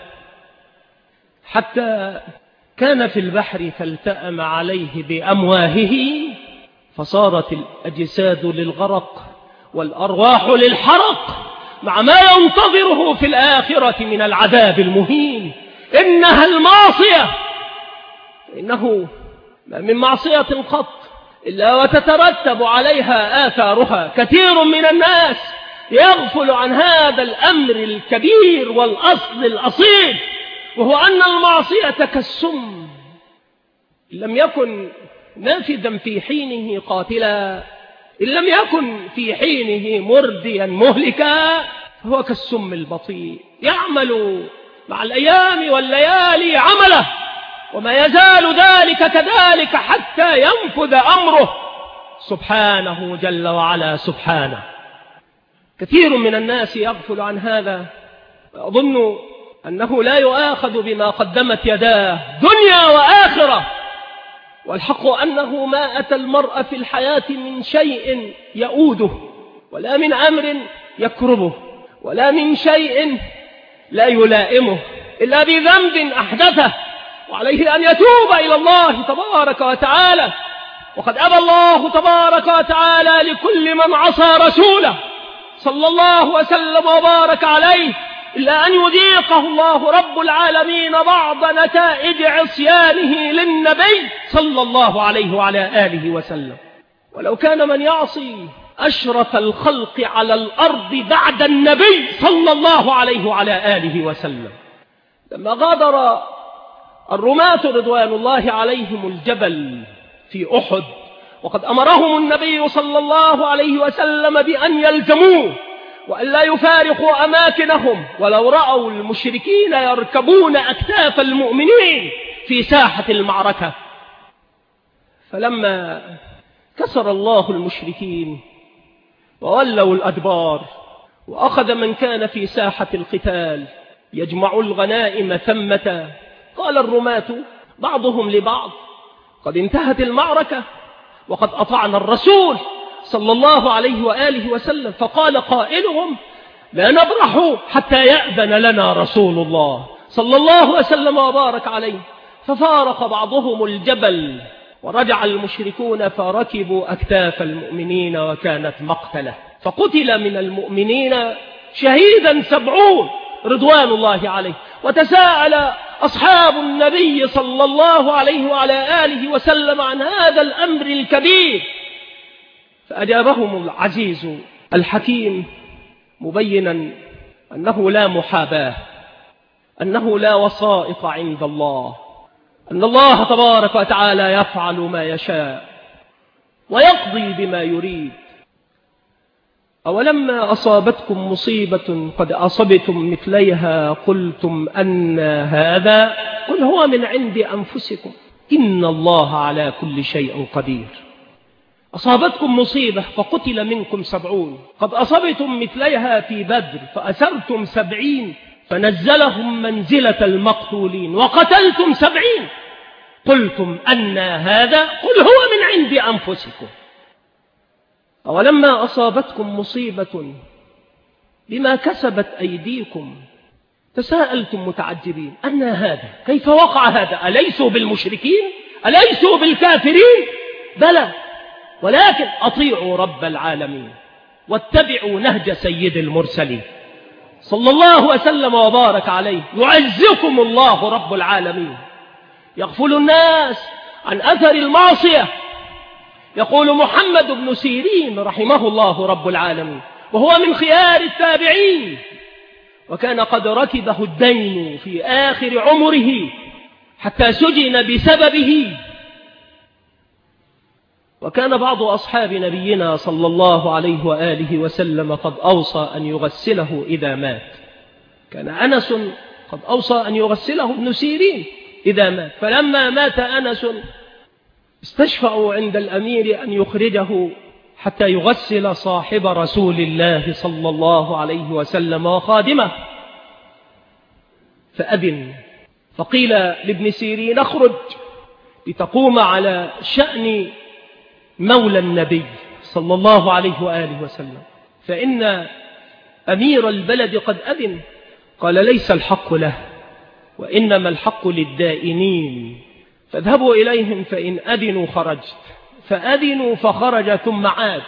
Speaker 1: حتى كان في البحر فالتأم عليه بأمواهه فصارت الأجساد للغرق والأرواح للحرق مع ما ينتظره في الآخرة من العذاب المهين. إنها المعصية. إنه ما من معصية قط إلا وتترتب عليها آثارها. كثير من الناس يغفل عن هذا الأمر الكبير والأصل الأصيل، وهو أن المعصية كالسم، إن لم يكن نافذا في حينه قاتلا، إن لم يكن في حينه مرديا مهلكا، فهو كالسم البطيء يعمل مع الأيام والليالي عمله، وما يزال ذلك كذلك حتى ينفذ أمره سبحانه جل وعلا. سبحانه. كثير من الناس يغفل عن هذا ويظن أنه لا يؤاخذ بما قدمت يداه دنيا وآخرة، والحق أنه ما أتى المرء في الحياة من شيء يؤوده، ولا من أمر يكربه، ولا من شيء لا يلائمه، إلا بذنب أحدثه، وعليه أن يتوب إلى الله تبارك وتعالى. وقد أبى الله تبارك وتعالى لكل من عصى رسوله صلى الله وسلم وبارك عليه إلا أن يذيقه الله رب العالمين بعض نتائج عصيانه للنبي صلى الله عليه وعلى آله وسلم. ولو كان من يعصي أشرف الخلق على الأرض بعد النبي صلى الله عليه وعلى آله وسلم، لما غادر الرماة رضوان الله عليهم الجبل في أحد، وقد أمرهم النبي صلى الله عليه وسلم بأن يلزموه وأن لا يفارقوا أماكنهم، ولو رأوا المشركين يركبون أكتاف المؤمنين في ساحة المعركة. فلما كسر الله المشركين وولوا الأدبار، وأخذ من كان في ساحة القتال يجمع الغنائم ثمة، قال الرماة بعضهم لبعض: قد انتهت المعركة وقد أطعنا الرسول صلى الله عليه وآله وسلم. فقال قائلهم: لا نبرح حتى يأذن لنا رسول الله صلى الله وسلم وبارك عليه. ففارق بعضهم الجبل ورجع المشركون فركبوا أكتاف المؤمنين، وكانت مقتلة، فقتل من المؤمنين شهيدا سبعون رضوان الله عليه. وتساءل أصحاب النبي صلى الله عليه وعلى آله وسلم عن هذا الأمر الكبير، فأجابهم العزيز الحكيم مبينا أنه لا محاباة، أنه لا وسائط عند الله، أن الله تبارك وتعالى يفعل ما يشاء ويقضي بما يريد. أولما أصابتكم مصيبة قد أصبتم مثليها قلتم أن هذا؟ قل هو من عند أنفسكم إن الله على كل شيء قدير. أصابتكم مصيبة فقتل منكم سبعون، قد أصبتم مثليها في بدر فأسرتم سبعين فنزلهم منزلة المقتولين، وقتلتم سبعين قلتم أن هذا؟ قل هو من عند أنفسكم. أولما أصابتكم مصيبة بما كسبت أيديكم تساءلتم متعجبين أن هذا؟ كيف وقع هذا؟ أليسوا بالمشركين؟ أليسوا بالكافرين؟ بلى، ولكن أطيعوا رب العالمين واتبعوا نهج سيد المرسلين صلى الله وسلم وبارك عليه، يعزكم الله رب العالمين. يغفل الناس عن أثر المعصية. يقول محمد بن سيرين رحمه الله رب العالمين، وهو من خيار التابعين، وكان قد ركبه الدين في آخر عمره حتى سجن بسببه،
Speaker 2: وكان بعض أصحاب نبينا صلى الله عليه وآله وسلم قد أوصى أن يغسله إذا مات. كان أنس قد أوصى أن يغسله ابن سيرين إذا مات، فلما مات أنس استشفعوا عند الأمير أن يخرجه حتى يغسل صاحب رسول الله صلى الله عليه وسلم وخادمه، فأذن، فقيل لابن سيرين اخرج لتقوم على شأن مولى النبي صلى الله عليه وآله وسلم، فإن أمير البلد قد أذن. قال ليس الحق له، وإنما الحق للدائنين، فاذهبوا إليهم فإن أذنوا خرجت. فأذنوا فخرج ثم عاد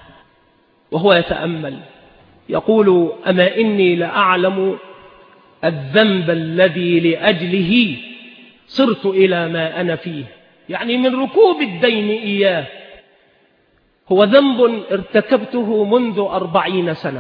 Speaker 2: وهو يتأمل يقول أما إني لأعلم الذنب الذي لأجله صرت إلى ما أنا فيه، يعني من ركوب الدين إياه. هو ذنب ارتكبته منذ أربعين سنة،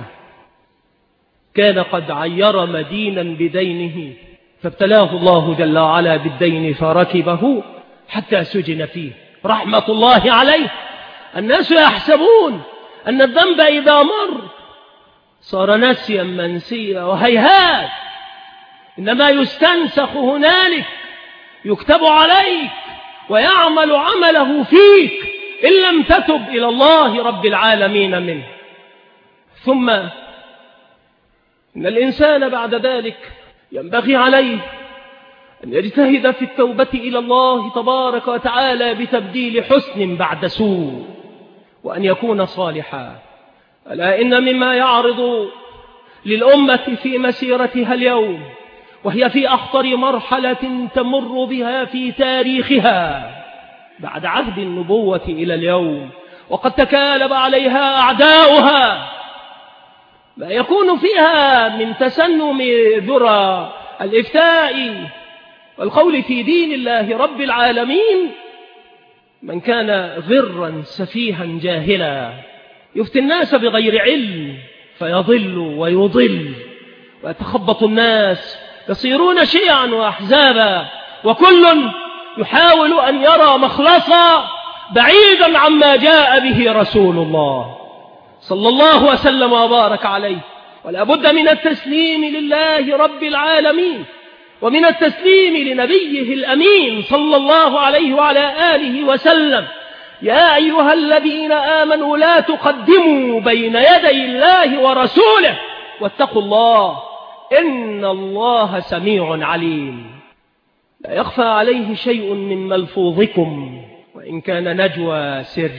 Speaker 2: كان قد عير مدينا بدينه فابتلاه الله جل وعلا بالدين فركبه حتى سجن فيه رحمة الله عليه. الناس يحسبون أن الذنب إذا مر صار نسيا منسيا، وهيهات، إنما يستنسخ هنالك، يكتب عليك ويعمل عمله فيك إن لم تتب إلى الله رب العالمين منه. ثم إن الإنسان بعد ذلك ينبغي عليه أن يجتهد في التوبة إلى الله تبارك وتعالى بتبديل حسن بعد سوء، وأن يكون صالحا. ألا إن مما يعرض للأمة في مسيرتها اليوم، وهي في أخطر مرحلة تمر بها في تاريخها بعد عهد النبوة إلى اليوم، وقد تكالب عليها أعداؤها، ما يكون فيها من تسنم ذرى الإفتاء والقول في دين الله رب العالمين. من كان غرا سفيها جاهلا يفتي الناس بغير علم فيضل ويضل، ويتخبط الناس يصيرون شيعا وأحزابا، وكل يحاول أن يرى مخلصا بعيدا عما جاء به رسول الله صلى الله وسلم وبارك عليه. ولا بد من التسليم لله رب العالمين، ومن التسليم لنبيه الأمين صلى الله عليه وعلى آله وسلم. يا أيها الذين آمنوا لا تقدموا بين يدي الله ورسوله واتقوا الله إن الله سميع عليم. لا يخفى عليه شيء من ملفوظكم وإن كان نجوى سر،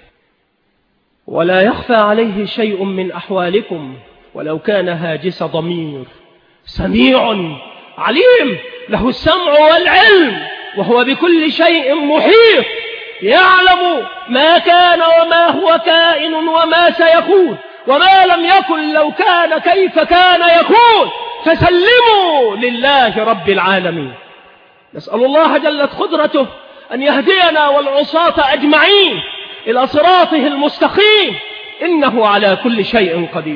Speaker 2: ولا يخفى عليه شيء من أحوالكم ولو كان هاجس ضمير. سميع عليم، له السمع والعلم، وهو بكل شيء محيط، يعلم ما كان وما هو كائن وما سيكون، وما لم يكن لو كان كيف كان يكون. فسلموا لله رب العالمين. نسأل الله جلت قدرته أن يهدينا والعصاة أجمعين إلى صراطه المستقيم، إنه على كل شيء قدير.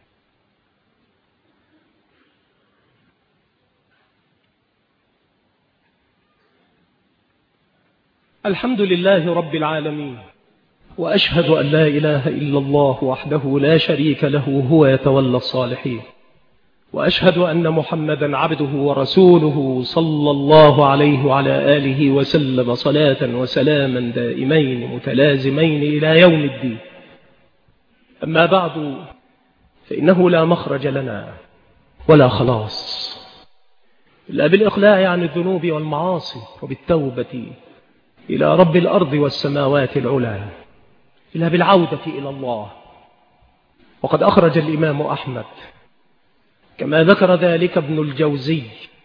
Speaker 2: الحمد لله رب العالمين، وأشهد أن لا إله إلا الله وحده لا شريك له هو يتولى الصالحين، وأشهد أن محمدا عبده ورسوله صلى الله عليه وعلى آله وسلم صلاة وسلاما دائمين متلازمين إلى يوم الدين. أما بعد، فإنه لا مخرج لنا ولا خلاص إلا بالإقلاع عن الذنوب والمعاصي، وبالتوبة إلى رب الأرض والسماوات العلى، إلا بالعودة إلى الله. وقد أخرج الإمام أحمد كما ذكر ذلك ابن الجوزي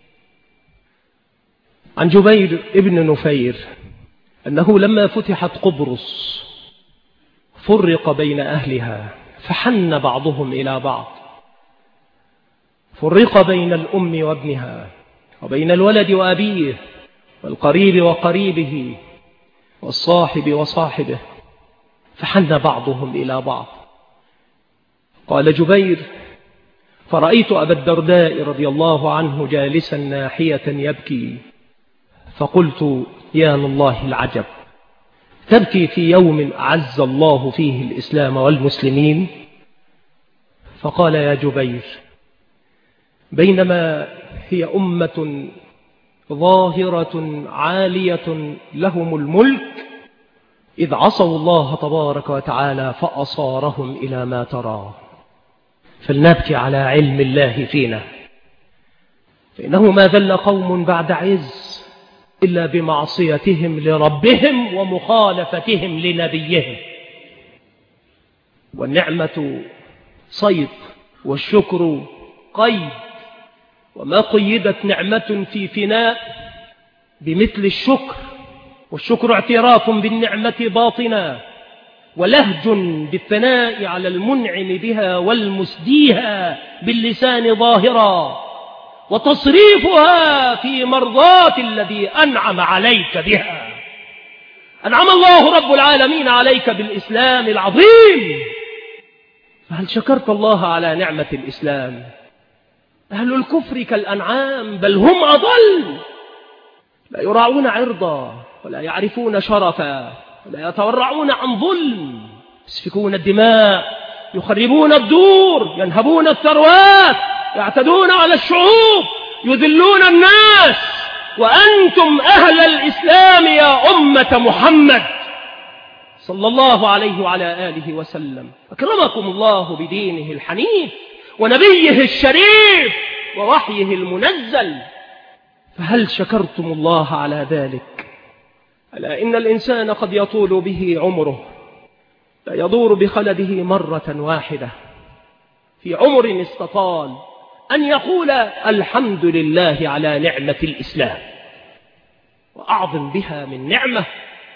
Speaker 2: عن جبير ابن نفير أنه لما فتحت قبرص فرق بين أهلها فحن بعضهم إلى بعض، فرق بين الأم وابنها، وبين الولد وأبيه، والقريب وقريبه، والصاحب وصاحبه، فحن بعضهم إلى بعض. قال جبير: فرأيت أبا الدرداء رضي الله عنه جالسا ناحية يبكي، فقلت: يا لله العجب،
Speaker 1: تبكي في يوم أعز الله فيه الإسلام والمسلمين. فقال يا جبير: بينما هي أمة ظاهرة عالية لهم الملك إذ عصوا الله تبارك وتعالى فأصارهم إلى ما ترى. فلنبكي على علم الله فينا، فإنه ما ذل قوم بعد عز إلا بمعصيتهم لربهم ومخالفتهم لنبيهم. والنعمة صيد والشكر قيد، وما قيدت نعمة في فناء بمثل الشكر، والشكر اعتراف بالنعمة باطنا، ولهج بالثناء على المنعم بها والمسديها باللسان ظاهرا، وتصريفها في مرضاة الذي أنعم عليك بها. أنعم الله رب العالمين عليك بالإسلام العظيم، فهل شكرت الله على نعمة الإسلام؟ أهل الكفر كالأنعام بل هم أضل، لا يراعون عرضا ولا يعرفون شرفا ولا يتورعون عن ظلم، يسفكون الدماء، يخربون الدور، ينهبون الثروات، يعتدون على الشعوب، يذلون الناس. وأنتم أهل الإسلام يا أمة محمد صلى الله عليه وعلى آله وسلم أكرمكم الله بدينه الحنيف ونبيه الشريف ووحيه المنزل، فهل شكرتم الله على ذلك؟ ألا إن الإنسان قد يطول به عمره، لا يدور بخلده مرة واحدة في عمر استطال أن يقول الحمد لله على نعمة الإسلام، وأعظم بها من نعمة.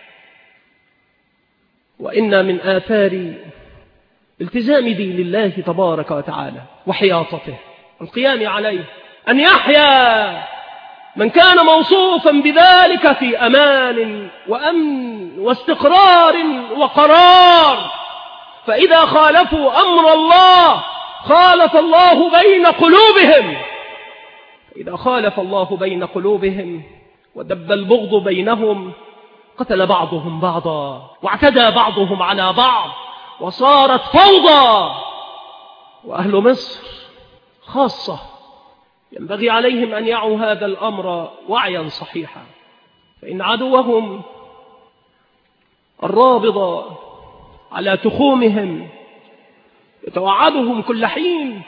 Speaker 1: وإن من آثار التزام دين الله تبارك وتعالى وحياطته والقيام عليه أن يحيا من كان موصوفا بذلك في أمان وأمن واستقرار وقرار، فإذا خالفوا أمر الله خالف الله بين قلوبهم، إذا خالف الله بين قلوبهم ودب البغض بينهم قتل بعضهم بعضا واعتدى بعضهم على بعض وصارت فوضى. وأهل مصر خاصة ينبغي عليهم أن يعوا هذا الأمر وعيا صحيحا، فإن عدوهم الرابض على تخومهم يتوعدهم كل حين،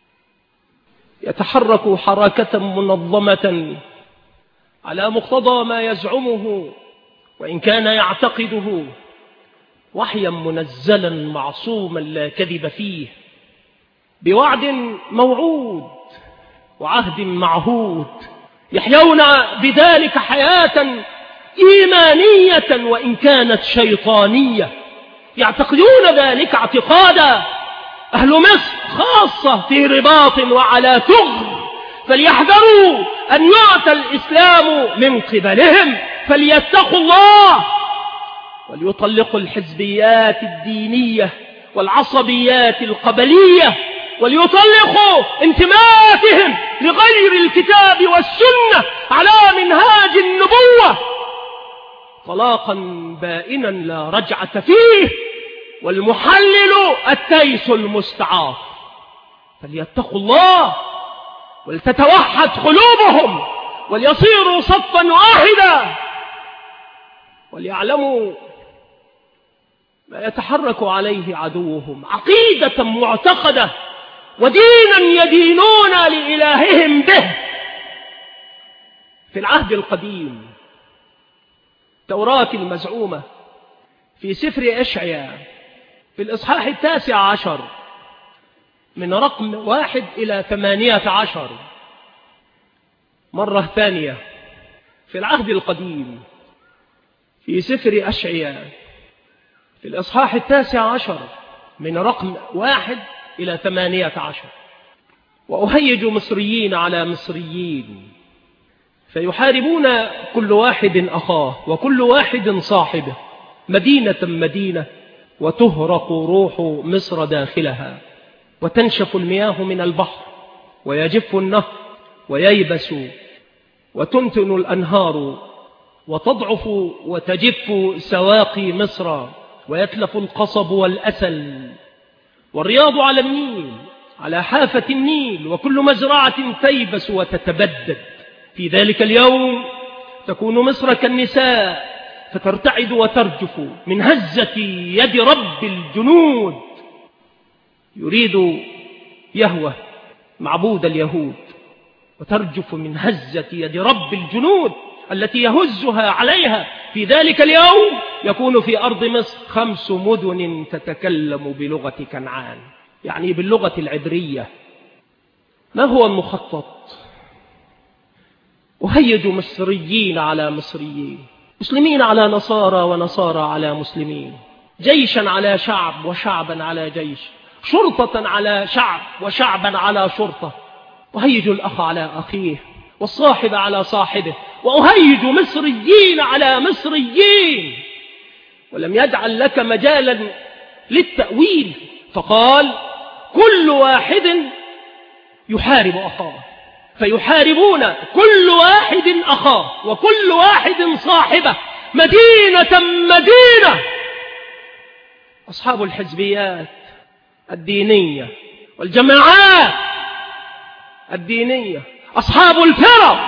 Speaker 1: يتحرك حركة منظمة على مقتضى ما يزعمه وإن كان يعتقده وحيا منزلا معصوما لا كذب فيه، بوعد موعود وعهد معهود، يحيون بذلك حياة إيمانية وإن كانت شيطانية، يعتقدون ذلك اعتقادا. أهل مصر خاصة في رباط وعلى ثغر، فليحذروا أن يؤتى الإسلام من قبلهم، فليتقوا الله وليطلقوا الحزبيات الدينية والعصبيات القبلية، وليطلقوا انتماءاتهم لغير الكتاب والسنة على منهاج النبوة طلاقا بائنا لا رجعة فيه، والمحلل التيس المستعاف. فليتقوا الله ولتتوحد قلوبهم وليصيروا صفا واحدا، وليعلموا ما يتحرك عليه عدوهم، عقيدة معتقدة ودينا يدينون لإلههم به. في العهد القديم التوراة المزعومة في سفر أشعياء في الإصحاح التاسع عشر من رقم واحد إلى ثمانية عشر، مرة ثانية في العهد القديم في سفر أشعياء في الإصحاح التاسع عشر من رقم واحد إلى ثمانية عشر: وأهيج مصريين على مصريين فيحاربون كل واحد أخاه وكل واحد صاحبه، مدينة مدينة، وتهرق روح مصر داخلها، وتنشف المياه من البحر، ويجف النهر وييبس، وتنتن الأنهار وتضعف وتجف سواقي مصر، ويتلف القصب والأسل، والرياض على النيل على حافة النيل، وكل مزرعة تيبس وتتبدد. في ذلك اليوم تكون مصر كالنساء فترتعد وترجف من هزة يد رب الجنود. يريد يهوه معبود اليهود، وترجف من هزة يد رب الجنود التي يهزها عليها. في ذلك اليوم يكون في أرض مصر خمس مدن تتكلم بلغة كنعان، يعني باللغة العبرية. ما هو المخطط؟ أهيج مصريين على مصريين، مسلمين على نصارى ونصارى على مسلمين، جيشا على شعب وشعبا على جيش، شرطة على شعب وشعبا على شرطة. أهيج الأخ على أخيه والصاحب على صاحبه، وأهيج مصريين على مصريين. ولم يجعل لك مجالا للتأويل، فقال كل واحد يحارب أخاه، فيحاربون كل واحد أخاه وكل واحد صاحبه، مدينة مدينة. أصحاب الحزبيات الدينية والجماعات الدينية، أصحاب الفرق،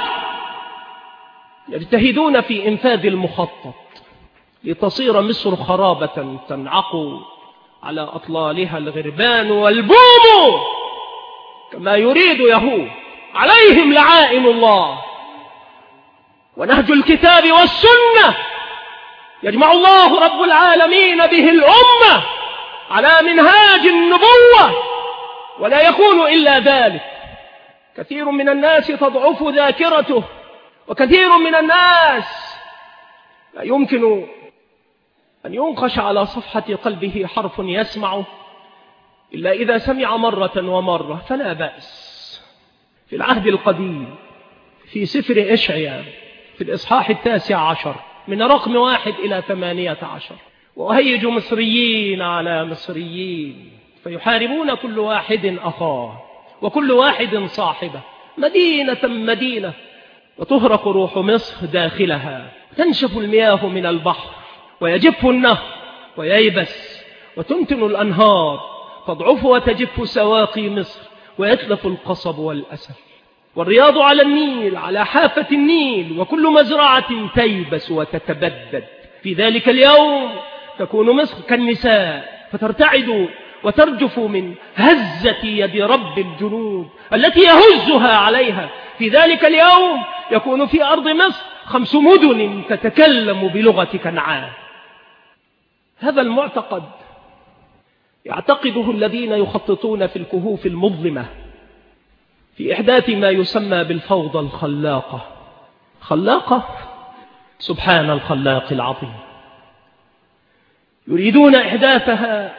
Speaker 1: يجتهدون في إنفاذ المخطط لتصير مصر خرابة تنعق على أطلالها الغربان والبوم كما يريد يهود، عليهم لعائن الله. ونهج الكتاب والسنة يجمع الله رب العالمين به الأمة على منهاج النبوة، ولا يكون إلا ذلك. كثير من الناس تضعف ذاكرته، وكثير من الناس لا يمكن أن ينقش على صفحة قلبه حرف يسمعه إلا إذا سمع مرة ومرة، فلا بأس. في العهد القديم في سفر إشعياء في الإصحاح التاسع عشر من رقم واحد إلى ثمانية عشر: وأهيج مصريين على مصريين فيحاربون كل واحد أخاه وكل واحد صاحبه، مدينة مدينة، وتهرق روح مصر داخلها، تنشف المياه من البحر ويجف النهر وييبس، وتنتن الأنهار، تضعف وتجف سواقي مصر، ويتلف القصب والأسل، والرياض على النيل على حافة النيل، وكل مزرعة تيبس وتتبدد. في ذلك اليوم تكون مصر كالنساء فترتعد وترجف من هزة يد رب الجنود التي يهزها عليها. في ذلك اليوم يكون في أرض مصر خمس مدن تتكلم بلغة كنعان. هذا المعتقد يعتقده الذين يخططون في الكهوف المظلمة في إحداث ما يسمى بالفوضى الخلاقة. خلاقة، سبحان الخلاق العظيم. يريدون إحداثها،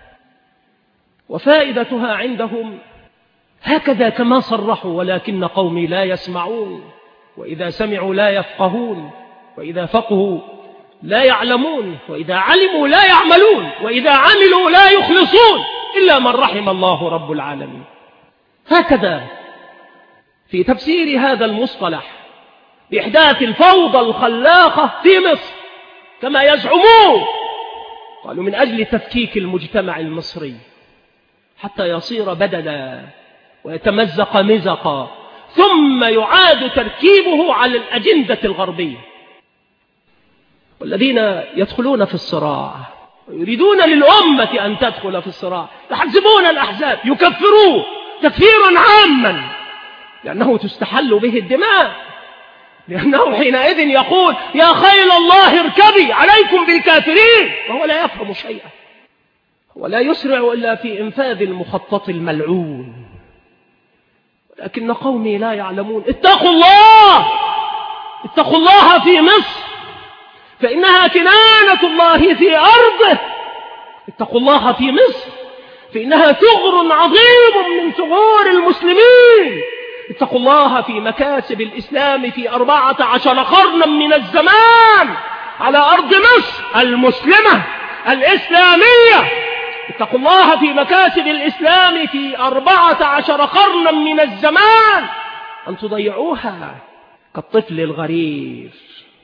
Speaker 1: وفائدتها عندهم هكذا كما صرحوا: ولكن قومي لا يسمعون، وإذا سمعوا لا يفقهون، وإذا فقهوا لا يعلمون، وإذا علموا لا يعملون، وإذا عملوا لا يخلصون إلا من رحم الله رب العالمين. هكذا في تفسير هذا المصطلح بإحداث الفوضى الخلاقة في مصر كما يزعمون. قالوا من أجل تفكيك المجتمع المصري حتى يصير بدلا ويتمزق مزقا، ثم يعاد تركيبه على الأجندة الغربية. والذين يدخلون في الصراع ويريدون للأمة أن تدخل في الصراع يحزبون الأحزاب، يكفروه تكفيرا عاما، لأنه تستحل به الدماء، لأنه حينئذ يقول: يا خيل الله اركبي عليكم بالكافرين، وهو لا يفهم شيئا، ولا يسرع إلا في إنفاذ المخطط الملعون. ولكن قومي لا يعلمون. اتقوا الله، اتقوا الله في مصر، فإنها كنانة الله في أرضه. اتقوا الله في مصر، فإنها ثغر عظيم من ثغور المسلمين. اتقوا الله في مكاسب الإسلام في أربعة عشر قرنا من الزمان على أرض مصر المسلمة الإسلامية. اتقوا الله في مكاسب الإسلام في أربعة عشر قرنا من الزمان، أن تضيعوها كالطفل الغرير،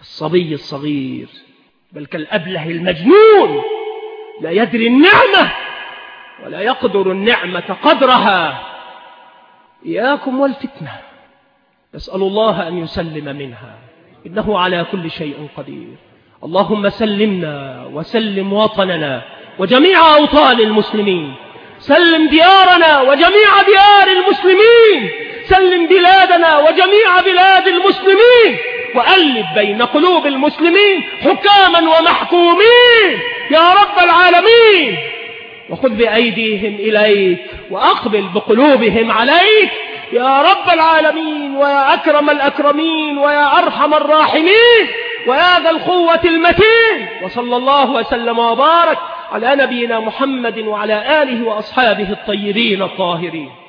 Speaker 3: كالصبي الصغير، بل كالأبله المجنون، لا يدري النعمة ولا يقدر النعمة قدرها. إياكم والفتنة، نسأل الله أن يسلم منها، إنه على كل شيء قدير. اللهم سلمنا وسلم وطننا وجميع أوطان المسلمين، سلم ديارنا وجميع ديار المسلمين، سلم بلادنا وجميع بلاد المسلمين، وألف بين قلوب المسلمين حكاما ومحكومين يا رب العالمين. وخذ بأيديهم إليك وأقبل بقلوبهم عليك يا رب العالمين، ويا أكرم الأكرمين، ويا أرحم الراحمين، ويا ذا القوة المتين. وصلى الله وسلم وبارك على نبينا محمد وعلى آله وأصحابه الطيبين الطاهرين.